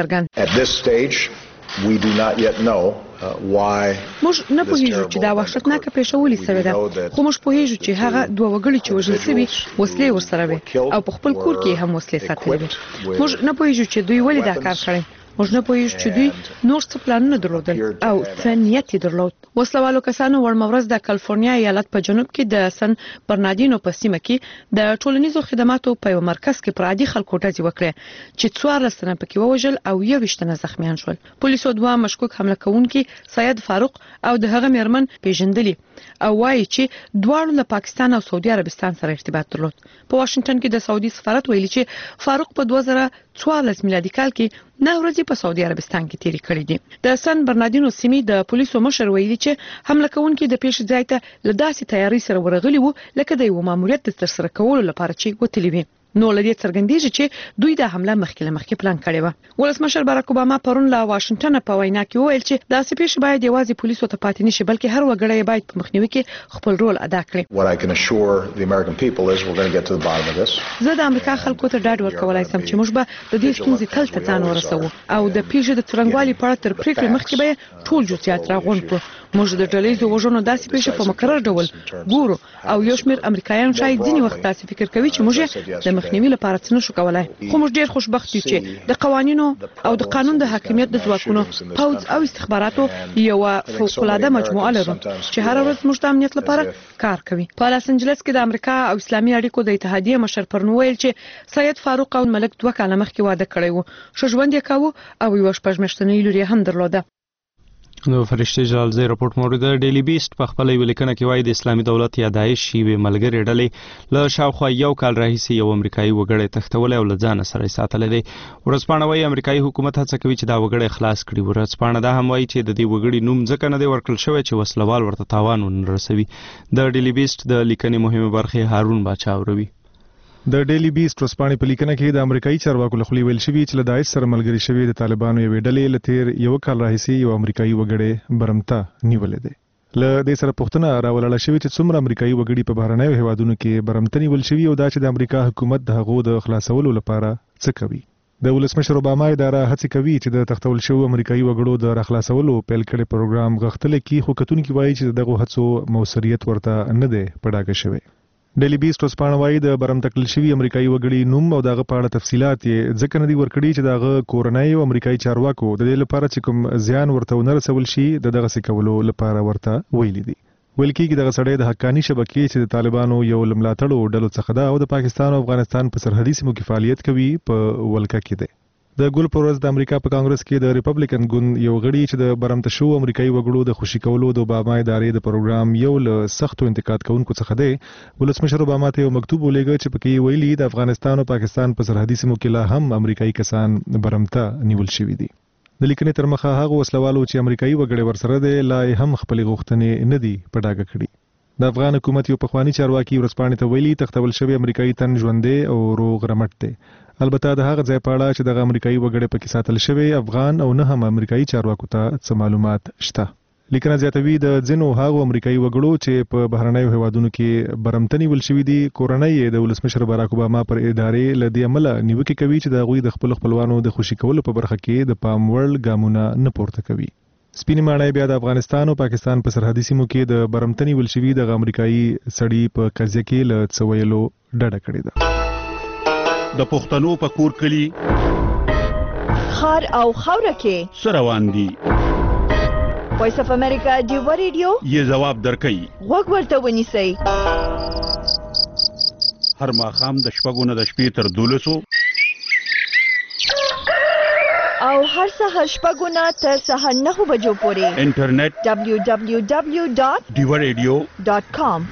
څرګند. We do not yet know uh, why موږ نه پوهیږو چې دا وحشتناکه پیښه ولې سوې ده، خو موږ پوهیږو چې هغه دوه وګړي چې وژل شوي وسلې ورسره وي او په خپل کور کې هم وسلې ساتلې وي. موږ نه پوهیږو چې دوی ولې دا کار کړی، موږ نه پوهیږو چې دوی نور څه پلانونه درلودل او څه نیت یې درلود. وسلوالو کسانو وړمه ورځ د کالیفورنیا ایالت په جنوب کې د سن برناردینو په سیمه کې د ټولنیزو خدماتو په یو مرکز کې پر عادي خلکو ډزې وکړې چې څوارلس تنه پکې ووژل او یوویشت تنه زخمیان شول. پولیسو دوه مشکوک حمله کوونکي سید فاروق او د هغه میرمن پیژندلي او وایي چې دواړو له پاکستان او سعودي عربستان سره ارتباط درلود. په واشنگټن کې د سعودي سفارت ویلي چې فاروق په دوه زره څوارلس میلادي کال کې نه ورځې په سعودي عربستان کې تیری کړې دي. د سن برناردینو سیمې د پولیسو مشر ویلي چې حمله کوونکي د پیښې ځای ته له داسې تیاری سره ورغلي وو لکه د یو ماموریت د ترسره کولو لپاره چې وتلي وي. نو لدې څرګندېږي چې دوی د حمله مخکې له مخکې پلان کړی و. ولسمشر باراک اوباما پرون له واشنگټن په وینا کې وویل چې داسې پیښې باید یوازې پولیسو ته پاتې نشي بلکې هر وګړی باید په مخنیوي کې خپل رول ادا کړي. What I can assure the American people is we're going to get to the bottom of this. زه د امریکا خلکو ته ډاډ ورکولای شم چې موږ به د دې ستونزې تل ته ځان ورسوو او د پیښې د څرنګوالي په اړه تر پریکړې مخکې به ټول جزئیات راغونډ کړو. موږ د ډلې وژنو داسې پیښې په مکرر ډول ګورو او یو شمېر امریکایان شاید ځینې وخت داسې فکر کوي چې موږ د مخنیوي لپاره څه نشو کولای، خو موږ ډېر خوشبخت یو چې د قوانینو او د قانون د حاکمیت د ځواکونو پوځ او استخباراتو یو فوق‌العاده مجموعه لرو چې هر ورځ موږ د امنیت لپاره کار کوي. په لاس انجلس کې د امریکا او اسلامي اړیکو د اتحادیې مشر پرون ویل چې سید فاروق او ملک دوه کاله مخکې واده کړی و، ښه ژوند یې کاوه او یوه شپږ میاشتنۍ لور یې هم درلوده. نو فرشته جلالزی رپورټ مورد ډیلی بیست په خپل ولیکنه کې وایي د اسلامي دولت یا داعش یوې ملګرې ډلې له شاوخوا یو کال راهیسې یو امریکایي وګړی تښتولی او له ځانه سره یې ساتلی دی. ورځپاڼه وایي امریکایي حکومت هڅه کوي چې دا وګړی خلاص کړي. ورځپاڼه دا هم وایي چې د دې وګړي نوم ځکه نه دی ورکړل شوی چې وسلوال ورته تاوان ونه رسوي. د ډیلی بیست د لیکنې مهمه برخې هارون باچا اوروي. د ډیلی بیست ورځپاڼې په لیکنه کې د امریکایي چارواکو له خولې ویل شوي چې له داعش سره ملګري شوي د طالبانو یوې ډلې له تیر یو کال راهیسې یو امریکایي وګړی برمته نیولی دی. له دې سره پوښتنه راولاړه شوې چې څومره امریکایي وګړي په بهرنیو هیوادونو کې برمته نیول شوي او دا چې د امریکا حکومت د هغو د خلاصولو لپاره څه کوي. د ولسمشر اوباما اداره هڅې کوي چې د تښتول شوو امریکایي وګړو د راخلاصولو پیل کړي پروګرام غښتلی کړي، خو کتونکي وایي چې دغه هڅو موثریت ورته نه دی په ډاګه شوی. ډیلی بیست ورځپاڼه وایي د برمته کړل شوي امریکایي وګړي نوم او دغه په اړه تفصیلات یې ځکه نه دي ورکړي چې دغه کورنۍ او امریکایي چارواکو د دې لپاره چې کوم زیان ورته ونه رسول شي د دغسې کولو لپاره ورته ویلي دي. ویل کېږي دغه سړی د حقاني شبکې چې د طالبانو یو له ملاتړو ډلو څخه ده او د پاکستان او افغانستان په سرحدي سیمو کې فعالیت کوي په ولکه کې دی. د ګل په ورځ د امریکا په کانګرس کې د ریپبلیکن ګوند یو غړي چې د برمته شوو امریکایي وګړو د خوشي کولو د اوباما ادارې د پروګرام یو له سختو انتقاد کوونکو څخه دی. ولسمشر اوباما ته یو مکتوب ولیږه چې پکې ویلي د افغانستان او پاکستان په سرحدي سیمو کې لا هم امریکایي کسان برمته نیول شوي دي. د لیکنې تر مخه هغه وسلوالو چې امریکایي وګړي ورسره دی لا هم خپلې غوښتنې نه دي په ډاګه کړي. د افغان حکومت یو پخوانی چارواکي ورځپاڼې ته ویلي تښتول شوی امریکایي تن ژوندی او روغ رمټ دی. البته د هغه ځای په اړه چې دغه امریکایي وګړی پکې ساتل شوی افغان او نه هم امریکایي چارواکو ته څه معلومات شته. لیکنه زیاتوي د ځینو هغو امریکایي وګړو چې په بهرنیو هیوادونو کې برمته نیول شوي دي کورنۍ یې د ولسمشر باراک اوباما پر ادارې له دې امله نیوکې کوي چې د هغوی د خپلو خپلوانو د خوشي کولو په برخه کې د پام وړ ګامونه نه پورته کوي. سپینې ماڼۍ بیا د افغانستان او پاکستان په سرحدي سیمو کې د برمته نیول شوي دغه امریکایي سړي په قضیه کې له څه ویلو ډډه کړې ده. د پښتنو په کور کلی خار او خوره کې څه روان دي؟ وایس اف امریکا ډیو ریډیو یې ځواب درکوي. غوږ ورته ونیسئ. هر ماښام د شپږو نه د شپې تر دولسو او هر سهار شپږو نه تر سهار نهو بجو پورې انټرنیټ دبلیو دبلیو دبلیو ډاټ ډیو ریډیو ډاټ کام.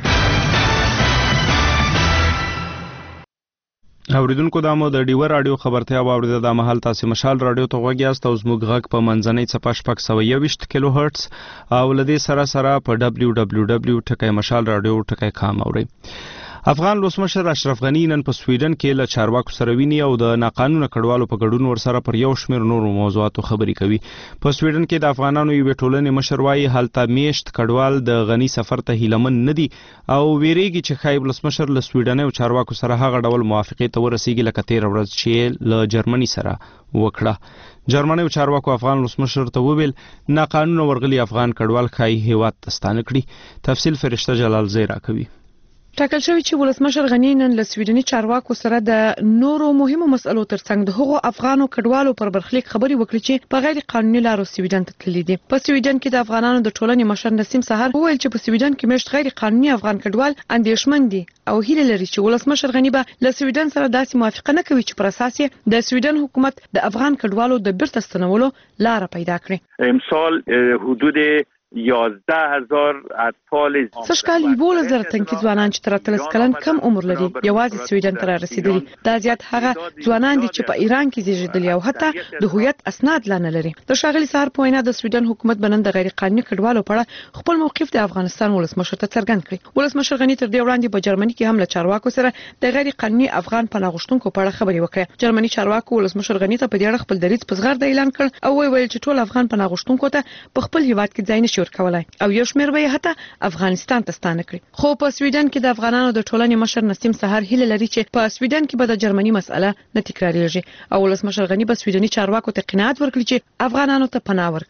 اوریدونکو دا مو د ډیور رادیو خبرتیا واوریده. دا مهال تاسو مشال رادیو ته غوږ یاست او زموږ غږ په منځنۍ څپه شپږ سوه یوویشت کیلو هرتز او له دې سره سره په ډبلیو ډبلیو ډبلیو ټکی مشال رادیو ټکی کام اورئ. افغان ولسمشر اشرف غنی نن په سویډن کې له چارواکو سره ویني او د ناقانونه کډوالو په ګډون ورسره پر یو شمېر نورو موضوعاتو خبرې کوي. په سویډن کې د افغانانو یوې ټولنې مشر وایي هلته میشت کډوال د غنی سفر ته هیلمن نه دي او ویریږي چې ښایي ولسمشر له سویډنۍ چارواکو سره هغه ډول موافقې ته ورسیږي لکه تېره ورځ چې له جرمني سره وکړه. جرمنۍ چارواکو افغان ولسمشر ته وویل ناقانونه ورغلي افغان کډوال ښایي هیواد ته ستانه کړي. تفصیل فرشته جلالزی راکوي. ټاکل شوی چې ولسمشر غنی نن له سویډني چارواکو سره د نورو مهمو مسلو ترڅنګ د هغو افغانو کډوالو پر برخلیک خبري وکړي چې په غیر قانوني لارو سویډن ته تللي دي. په سویډن کې د افغانانو د ټولنې مشر نسیم سحر وویل چې په سویډن کې مشت غیر قانوني افغان کډوال اندېښمن دي او هیله لري چې ولسمشر غنی به له سویډن سره داسې موافقه نه کوي چې پر اساس یې د سویډن حکومت د افغان کډوالو د بیرته ستنولو لار پیدا کړي. امسال حدود یازده هزار اطفال سشکال یوولس زره تنکي ځوانان چې تر اتلس کلن کم عمر لري یوازې سویډن ته رسیدلي. دا زیات هغه ځوانان دي چې په ایران کې زیږیدلي او حتی د هویت اسناد لا نه لري. د ښاغلي سحر په وینا د سویډن حکومت بنن د غیر قانوني کډوالو په اړه خپل موقف د افغانستان ولسمشر ته څرګند کړی. ولسمشر غنی تر دې وړاندې په جرمني کې هم له چارواکو سره د غیر قانوني افغان پناه غوښتونکو په اړه خبرې وکړې. جرمني چارواکو ولسمشر غنی ته په دې اړه خپل دریځ په زغرده اعلان کړ او ویل چې ټول افغان پناه غوښتونکو ته په خپل هیواد کې ځای نشي ورکولای او یو شمېر به حتی افغانستان ته ستانه کړي. خو په سویډن کې د افغانانو د ټولنې مشر نسیم سحر هیله لري چې په سویډن کې به د جرمني مسأله نه تکراریږي او ولسمشر غنی به سویډني چارواکو ته قناعت ورکړي چې افغانانو ته پناه ورکړي.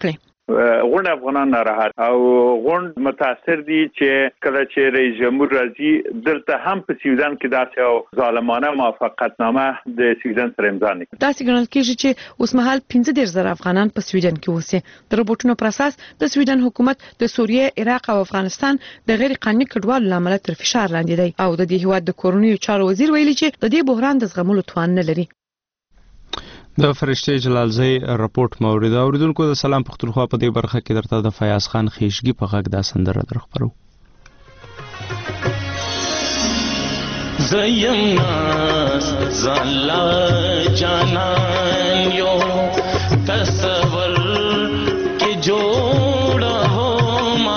غونډ افغانان ناراحت او غونډ متاثر دي چې کله چې رئیس جمهور راځي دلته هم په سویډن کې داسې او ظالمانه موافقتنامه د سویډن سره امضا نه کړي. داسې ګڼل کېږي چې اوس مهال پنځه دېرش زره افغانان په سویډن کې اوسي. د رپورټونو پر اساس د سویډن حکومت د سوریه، عراق او افغانستان د غیر قانوني کډوالو لامل تر فشار لاندې دی او د دې هیواد د کورونی چارو وزیر ویلي چې د دې بحران د زغملو توان نه لري. د فرشته جلالزی رپورټ مورید اوریدونکو د سلام پختونخوا په دې برخه کې درته د فیاض خان خیشګي په غږ دا سندره درخبرو. زیناس زلا جانان یو تصور کې جوړ هو ما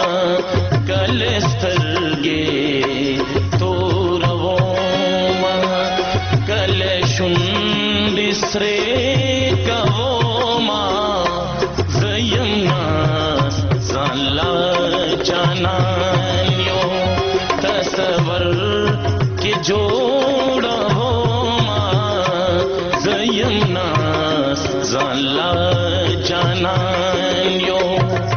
کلسترګې تور وو ما کلشون سرې کوو ما زیناس زلا جانان یو تصور کې جوړ هو ما زیناس زلا جانان یو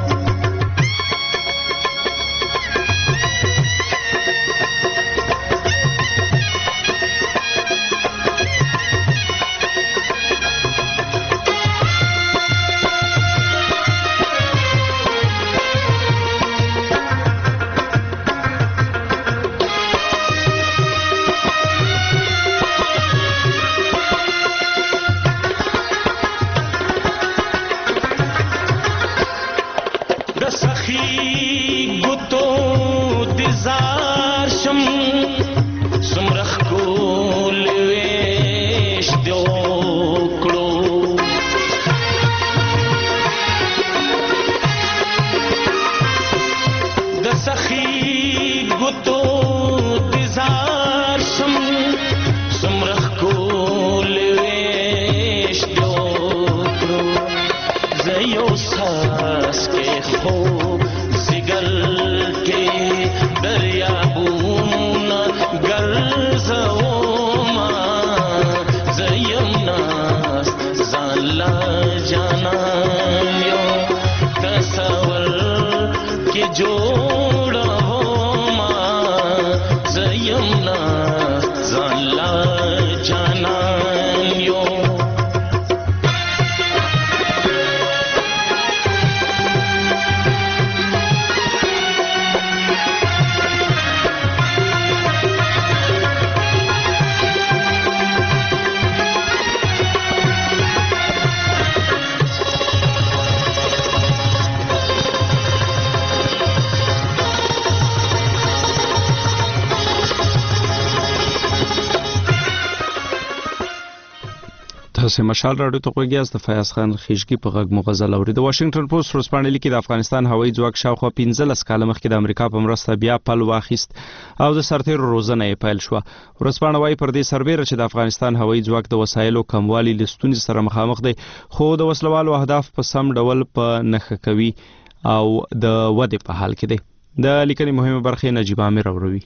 تاسو مشال راډیو ته غوږی د فیاض خان خیشګي په غږ مغزل اوري. د واشنگټن پوسټ ورځپاڼه لیکي د افغانستان هوایي ځواک شاوخوا پنځلس کاله مخکې د امریکا په مرسته بیا پل واخیست او د سرتیرو روزنه یې پیل شو. ورځپاڼه وايي پر دې سربېره چې د افغانستان هوایي ځواک د وسایلو کموالي له ستونزې سره مخامخ دی، خو د وسلوالو اهداف په سم ډول په نښه کوي او د ودې په حال کې دی. د لیکنې مهمه برخه نجیب عامر اوروي.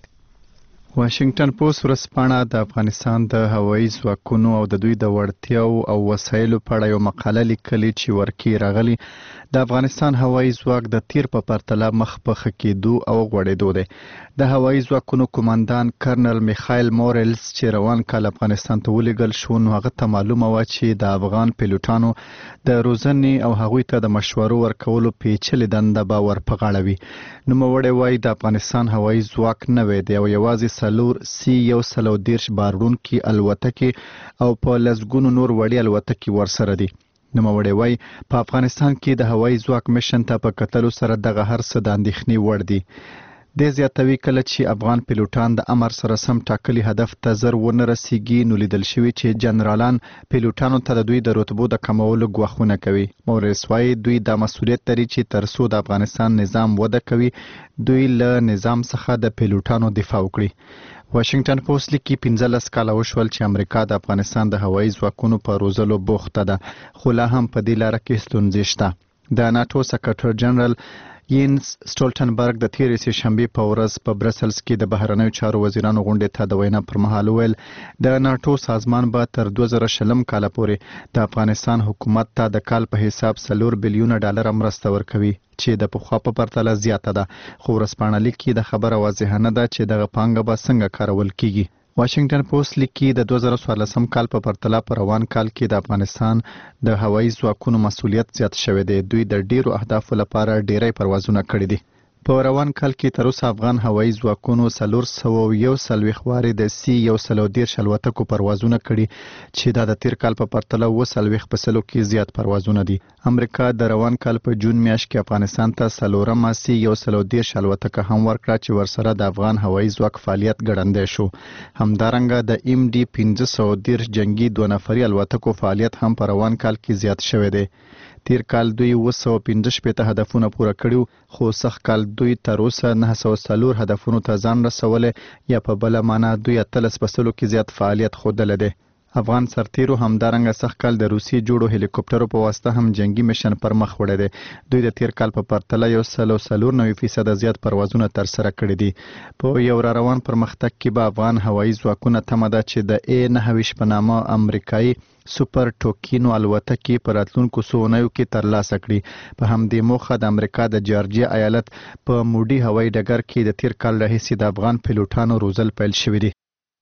واشنگټن پوسټ ورځپاڼه د افغانستان د هوایي ځواکونو او د دوی د وړتیاو او وسایلو په اړه یو مقاله لیکلې چې ورکی راغلی د افغانستان هوایي ځواک د تیر په پرتله مخ په ښه کېدو او غوړېدو دی. د هوایي ځواکونو قوماندان کرنل میخایل مورلز چې روان کال افغانستان ته ولېږل شو، نو هغه ته معلومه وه چې د افغان پیلوټانو د روزنې او هغوی ته د مشورو ورکولو پیچلې دنده به ور په غاړه وي. نوموړی وایي د افغانستان هوایي ځواک نوی دی او یوازې څلور سی یو سل او دېرش باروړونکي الوتکې او په لسګونو نور وړې الوتکې ورسره دي. نوموړی وایي په افغانستان کې د هوایي ځواک مشن ته په کتلو سره دغه هر څه د اندېښنې وړ دي. د زیاتوي کله چې افغان پیلوټان د امر سره سم ټاکلي هدف ته زر ونه رسیږي، نو لیدل شوي چې جنرالان پیلوټانو ته د دوی د رتبو د کمولو ګواښونه کوي. مورس وایي دوی دا مسؤلیت لري چې تر څو د افغانستان نظام وده کوي، دوی له نظام څخه د پیلوټانو دفاع وکړي. واشنگټن پوسټ لیکي پنځلس کاله وشول چې امریکا د افغانستان د هوایي ځواکونو په روزلو بوخته ده، خو لا هم په دې لاره کې ستونزې شته. د ناتو سکرټر جنرال یینز سټولټنبرګ د تیرې سه شنبه په ورځ په برسلز کې د بهرنیو چارو وزیرانو غونډې ته د وینا پر مهال ویل د ناتو سازمان به تر دوه زره شلم کال پورې د افغانستان حکومت ته د کال په حساب سلور بلیون ډالر مرسته ورکوي چې د پخوا په پرتله زیاته ده خو ورسپانه لیکي د خبره واضح نه ده چې دغه پانګه به څنګه کارول کیږي واشنگټن پوسټ لیکي د دوه زره څوارلسم کال په پرتله په روان کال کې د افغانستان د هوایي ځواکونو مسولیت زیات شوی دی دوی د ډیرو اهدافو لپاره ډیری پروازونه کړي دي په روان کال کې تر اوسه افغان هوایي ځواکونو څلور سوه یو څلوېښت وارې د سی یو سل او دېرش الوتکو پروازونه کړي چې دا د تیر کال په پرتله اووه څلوېښت په سلو کې زیات پروازونه دي امریکا د روان کال په جون میاشت کې افغانستان ته څلورمه سی یو سل او دېرش الوتکه هم ورکړه چې ورسره د افغان هوایي ځواک فعالیت ګړندی شو همدارنګه د ایم ډي پنځه سوه دېرش جنگي دوه نفري الوتکو فعالیت هم په روان کال کې زیات شوی دی تیر کال دوی اووه سوه پنځه شپېته هدفونه پوره کړي خو سخت کال دوی تر اوسه نهه سوه څلور هدفونو ته ځان رسولی یا په بله معنا دوی اتلس په سلو کې زیات فعالیت ښودلی دی افغان سرتیرو همدارنګه سخت کال د روسي جوړو هلیکوپټرو په واسطه هم جنگي میشن پر مخ وړی دی دوی د تیر کال په پرتله یو سل او څلور نوي فیصده زیات پروازونه ترسره کړي دي په یو را روان پرمختګ کې به افغان هوایي ځواکونه تمه ده چې د ای نهه ویشت په نامه امریکایي سوپر ټوکینو الوتکې په راتلونکو څو اونیو کې ترلاسه کړي په همدې موخه د امریکا د جارجیا ایالت په موډي هوایي ډګر کې د تیر کال راهیسې د افغان پیلوټانو روزل پیل شوي دي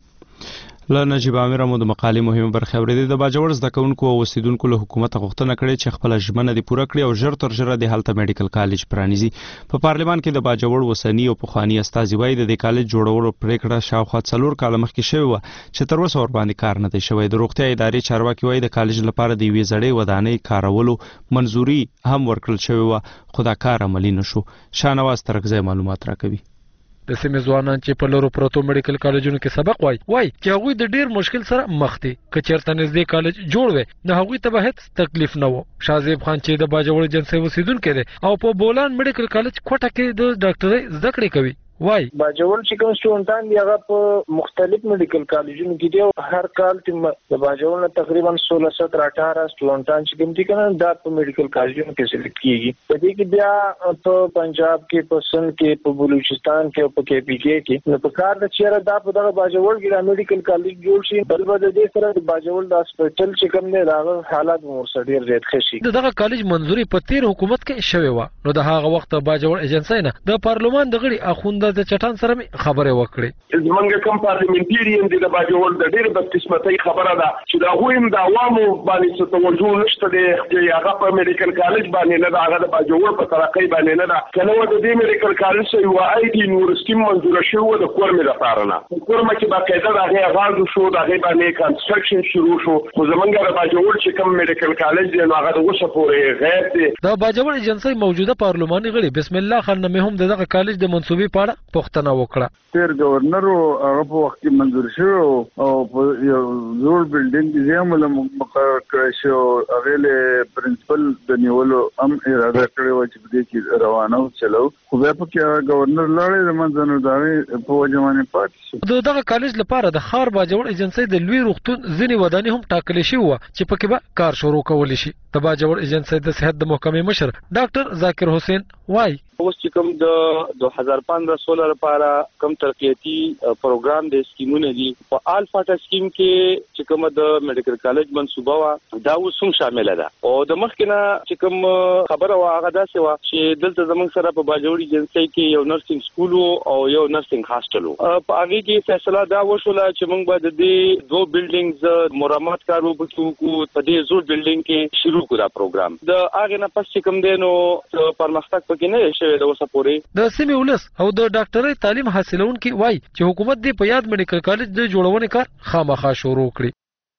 له نجیب امیر مو د مقالې مهمه برخه اورېدې د باجوړ زده کوونکو او اوسیدونکو له حکومت غوښتنه کړې چې خپل ژمنه دې پوره کړي او ژر تر ژره د هلته میډیکل کالج پرانیزي په پارلمان کې د باجوړ وسنی او پخوانی استازي وایي د دې کالج جوړولو پریکړه شاوخوا څلور کاله مخکې شوې وه چې تر اوسه ورباندې کار نه دی شوی د روغتیا ادارې چارواکي وایي د کالج لپاره د یوې زړې ودانۍ کارولو منظوري هم ورکړل شوې وه خو دا کار عملي نه شو شاهنواز ترکزی معلومات راکوي د سیمې ځوانان چې په لورو پروتو میډیکل کالجونو کې سبق وای وای چې هغوی د ډیر مشکل سره مخ دي که چېرته نږدې کالج جوړ وي نو هغوی ته به هیڅ تکلیف نه و شازیب خان چې د باجوړ ایجنسۍ اوسیدونکی دی او په بولان میډیکل کالج کوټه کې د ډاکټرۍ زده کړې کوي وای باجوړ چې کوم سټوډنټان دی هغه په مختلف میډیکل کالجونو کې دي او هر کال چې د باجوړ نه تقریبا سولہ سترہ اٹھارہ سټوډنټان چې کوم دي کنه دا په میډیکل کالجونو کې سلیکټ کیږي په دې کې بیا په پنجاب کې په سند کې په بلوچستان کې او په کې پی کې کې نو په کار د چیرې دا په دغه باجوړ کې د میډیکل کالج جوړ شي بل به د دې سره د باجوړ د هسپتال چې کوم دی دا حالات ورسره ډیر زیات خشي دغه کالج منځوري په تیر حکومت کې شوی و نو د هغه وخت باجوړ ایجنسۍ نه د پارلمان د غړي اخوند د چټان سره خبره وکړي زمونږ کوم پارلیمنټریان دي د باجوړ د ډېر بدقسمتۍ خبره ده چې دا غویم د عوامو باندې څه توجه نشته دی چې هغه په میډیکل کالج باندې نه ده هغه د باجوړ په ترقۍ باندې نه ده کنه و د دې میډیکل کالج سره یو آی ټي یونیورسيټي منظور شوی د کورمې لپاره نه کورمه چې باقاعده د هغه غاړو شو د هغه باندې کنستراکشن شروع شو خو زمونږ د باجوړ چې کوم میډیکل کالج دی نو هغه د وسه پورې غیر دی د باجوړ ایجنسۍ موجوده پارلماني غړي بسم الله خان نه هم دغه کالج د منسوبي په اړه پوښتنه وکړه تیر گورنر هغه په وخت کې منظور شو او په یو زوړ بلډینګ کې زموږ مقرر کړی شو هغه له پرنسپل د نیولو هم اراده کړې و چې په دې کې روانه چلو خو بیا په کې گورنر لاړې د منځنو دغه په وجمانه پاتې شو دغه کالج لپاره د خار باجوړ ایجنسۍ د لوی روغتون ځینې ودانۍ هم ټاکل شوی و چې پکې به کار شروع کول شي د باجوړ ایجنسۍ د صحت د محکمې مشر ډاکټر ذاکر حسین وای اوس چې کوم د دوه هزار پنځه سولہ لپاره کوم ترقیاتی پروګرام د سکیمونه دي په الفاټا سکیم کې چې کوم د میډیکل کالج منصوبه وا دا اوس هم شامل ده او د مخکنه چې کوم خبره وا هغه داسې وا چې دلته زمونږ سره په باجوړ ایجنسۍ کې یو نرسنګ سکول او یو نرسنګ هاسټل په هغه کې فیصله دا وشوله چې موږ به د دې دوه بلډینګز مرمت کارو وکړو په دې زوړ بلډینګ کې شروع کړو دا پروګرام د هغه نه پس چې کوم دینو پرمختګ پکې نه د سیمې ولس او د ډاکټرۍ تعلیم حاصلونکي وای چې حکومت دې په یاد میډیکل کالج د جوړونې کار خامخا شروع کړي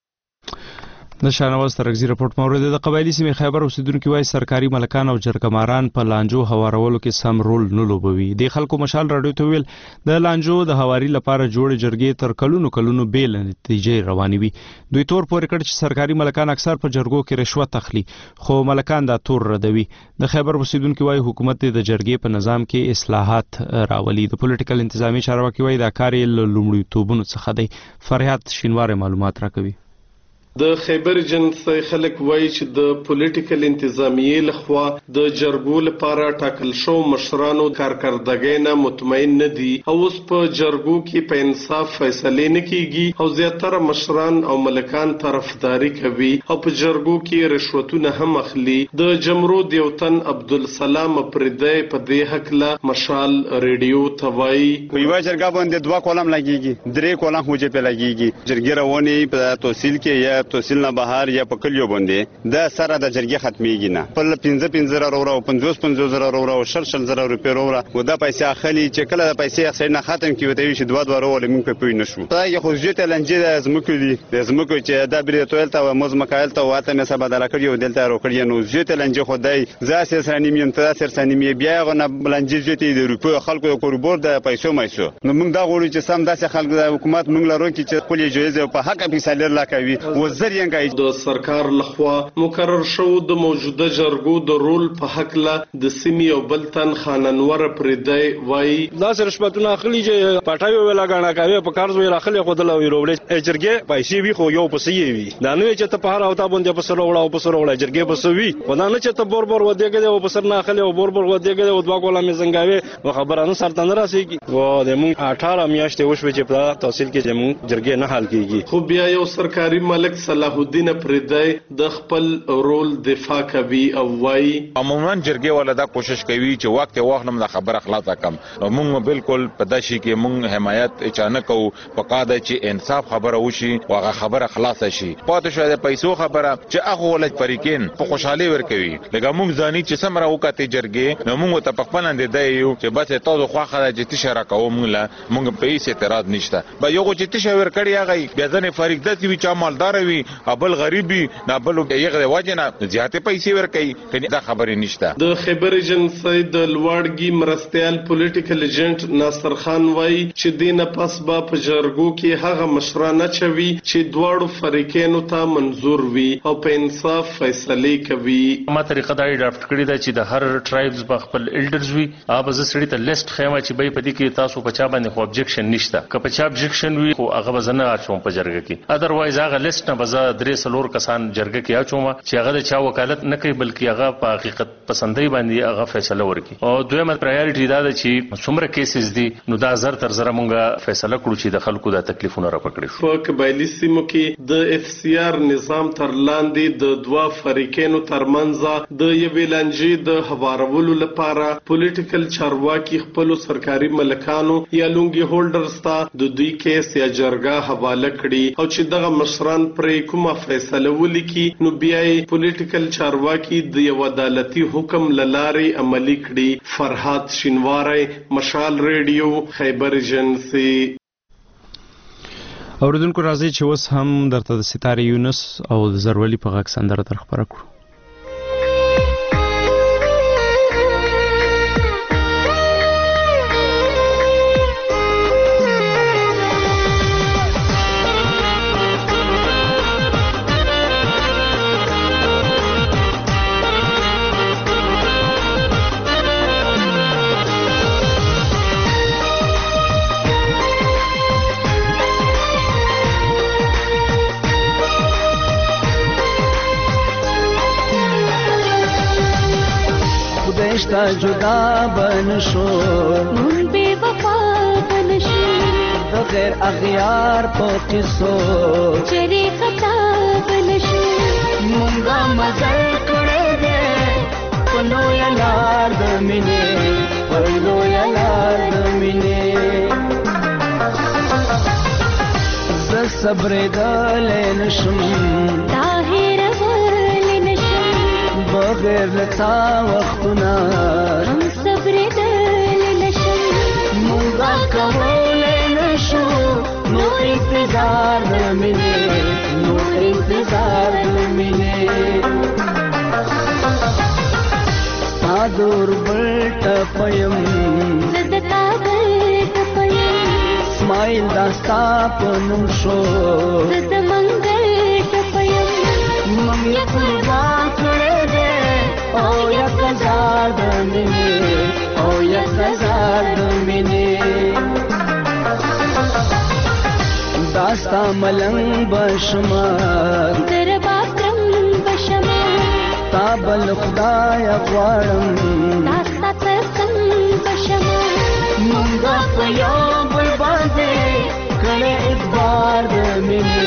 د شاهنواز ترکزی رپورټ مورد د قبایلی سیمې خیبر اوسیدونکو وایي سرکاري ملکان او جرګماران په لانجو هوارولو کې سم رول نه لوبوي د خلکو مشال راډیو ته ویل د لانجو د هواري لپاره جوړ جرګې تر کلونو کلونو بیل نتیجې روانې وي دوی تور پورې کړ چې سرکاري ملکان اکثر په جرګو کې رشوت اخلي خو ملکان دا تور ردوي د خیبر اوسیدونکو وایي حکومت د جرګې په نظام کې اصلاحات راولي د پولیټیکل انتظامی چارواکي وایي دا کار یې له لومړیتوبونو څخه دی فرحات شینوار معلومات راکوي د خیبر جنسي خلک وایي چې د پولیټیکل انتظامیې لخوا د جرګو لپاره ټاکل شو مشرانو کارکردګۍ نه مطمئن نه دي او اوس په جرګو کې په انصاف فیصلې نه کیږي او زیاتره مشران او ملکان طرفداري کوي او په جرګو کې رشوتونه هم اخلي. د جمرود یو تن عبدالسلام پردی په دې حق له مشال ریډیو ته وایي په یوه جرګه باندې دوه کولم لګیږي درې کولم هوجه په لګیږي جرګې روانې په توصیل کې یا توصیل نه بهر یا په کلیو باندې د سره د جرګې ختميږي نه په پنځه پنځه زره ورو پنځوس پنځوس زره ورو شل شل زره روپیا ورو و دا پیسې اخلي چې کله د پیسې اخلي نه ختم کیږي چې دوه دوه ورو لمن په پوي نشو دا یو خو لنجې د زمکو دي د زمکو چې دا بری تویل ته موز مکایل ته واته مې سبا بدل کړیو دلته ورو کړی نو زیته لنجې خدای زاسه سنیم یم ته سر سنیم بیا غو نه لنجې زیته د روپیو خلکو کوربور د پیسو مایسو نو موږ دا غوړو چې سم داسې خلک د حکومت موږ لرو چې خپل جوړې په حق په سالر لا کوي وزیر د سرکار لخوا مقرر شو د موجوده جرګو د رول په حق له د سیمې او بلتن خاننور پردی وای دا سر رشوتونه اخلي چې پټاوي ولا غاڼه کوي په کارز ویل اخلي خو د لوي روړې جرګې پیسې وی خو یو پسې وي دا نه چې ته په هر اوتا باندې په سر وړا او په سر وړا جرګې پسوي ودا نه چې ته بور بور ودیګې او په سر نه اخلي او بور بور ودیګې او دوا کوله مې زنګاوي و خبرانه سرته نه راسيږي و د مون اټھارہ میاشتې وشو چې په تحصیل کې مون جرګې نه حل کیږي خو بیا یو سرکاري ملک صلاح الدین پردی د خپل رول دفاع کوي او وای عموما جرګې ولا دا کوشش کوي چې وخت وخت نم خبره خلاصه کم موږ بالکل په دشي کې موږ حمایت اچانک او پقاده چې انصاف خبره وشي واغه خبره خلاصه شي پاتې شو د پیسو خبره چې هغه ولج فریقین په خوشحالي ورکوي لکه موږ ځاني چې سمره وکړي جرګې نو موږ ته په خپل اند دی چې بس تاسو خو خره چې تشره کوم لا موږ په هیڅ اعتراض نشته به یو چې تشره ور کړی هغه بیا ځنه فریق دتی وی چا مالدار وي ابل غریبي نه بل یغه واجنه زیاته پیسې ور کوي کني دا خبرې نشته. د خیبر جنسي د لوړګي مرستيال پولیټیکل ایجنټ ناصر خان وای چې دینه پس با په جرګو کې هغه مشرانه چوي چې دواړو فریقینو ته منزور وي او په انصاف فیصله کوي. ما طریقه دا ډرافټ کړی دا چې د هر ټرایبز په خپل الډرز وي اوب ز سړی ته لیست خیمه چې به په دې کې تاسو په چا باندې خو ابجیکشن نشته که په چا ابجیکشن وي خو هغه بزنه اچوم په جرګه کې ادروایز هغه لیست نه بزا درې سلور کسان جرګه کې اچوم چې هغه د چا وکالت نه کوي بلکې هغه په حقیقت پسندۍ باندې هغه فیصله ورکړي او دویمه پرایورټي دا ده چې څومره کیسز دي نو دا زر تر زر مونږه فیصله کړو چې د خلکو د تکلیفونو راپکړي شو. په قبایلی سیمو کې د اف سی آر نظام تر لاندې د دوا فریقینو ترمنځ د یوې لانجې د هوارولو لپاره پولیټیکل چارواکي خپل سرکاري ملکانو یا لونګي هولډرز ته د دوی کیس یا جرګه حواله کړي او چې دغه مشران پرې کومه فیصله ولیکي نو بیا یې پولیټیکل چارواکي د یو عدالتي حکم للارې عملی کړي. فرحات شینواری مشال ریډیو خیبر جنسي. اوریدونکو راځي چې اوس هم درته د ستاره یونس او د زرولي په غږ سندره در خبره کړو. رشتہ جدا بنشو من بے وفا بنشو بغیر اغیار پو قصو چری خطا بنشو منگا مزر کڑے دے پنو یا لار دمینے پنو یا لار دمینے ز صبر دلے نشم طاہر بغیر لتا وختنا هم صبر دل نشم مونگا کول نشو نو انتظار ملے نو انتظار ملے سادور بلٹ پیم زدتا بلٹ پیم اسماعیل داستا پنم شو زد منگل پیم ممی قربان کرے او یا کزار دمینه او یا کزار دمینه دا ستا ملنګ بشما دربا کرم بشما تا بل خدای غواړم تاستا تسم بشما مونږه په یو بل باندې کړه اعتبار د مینې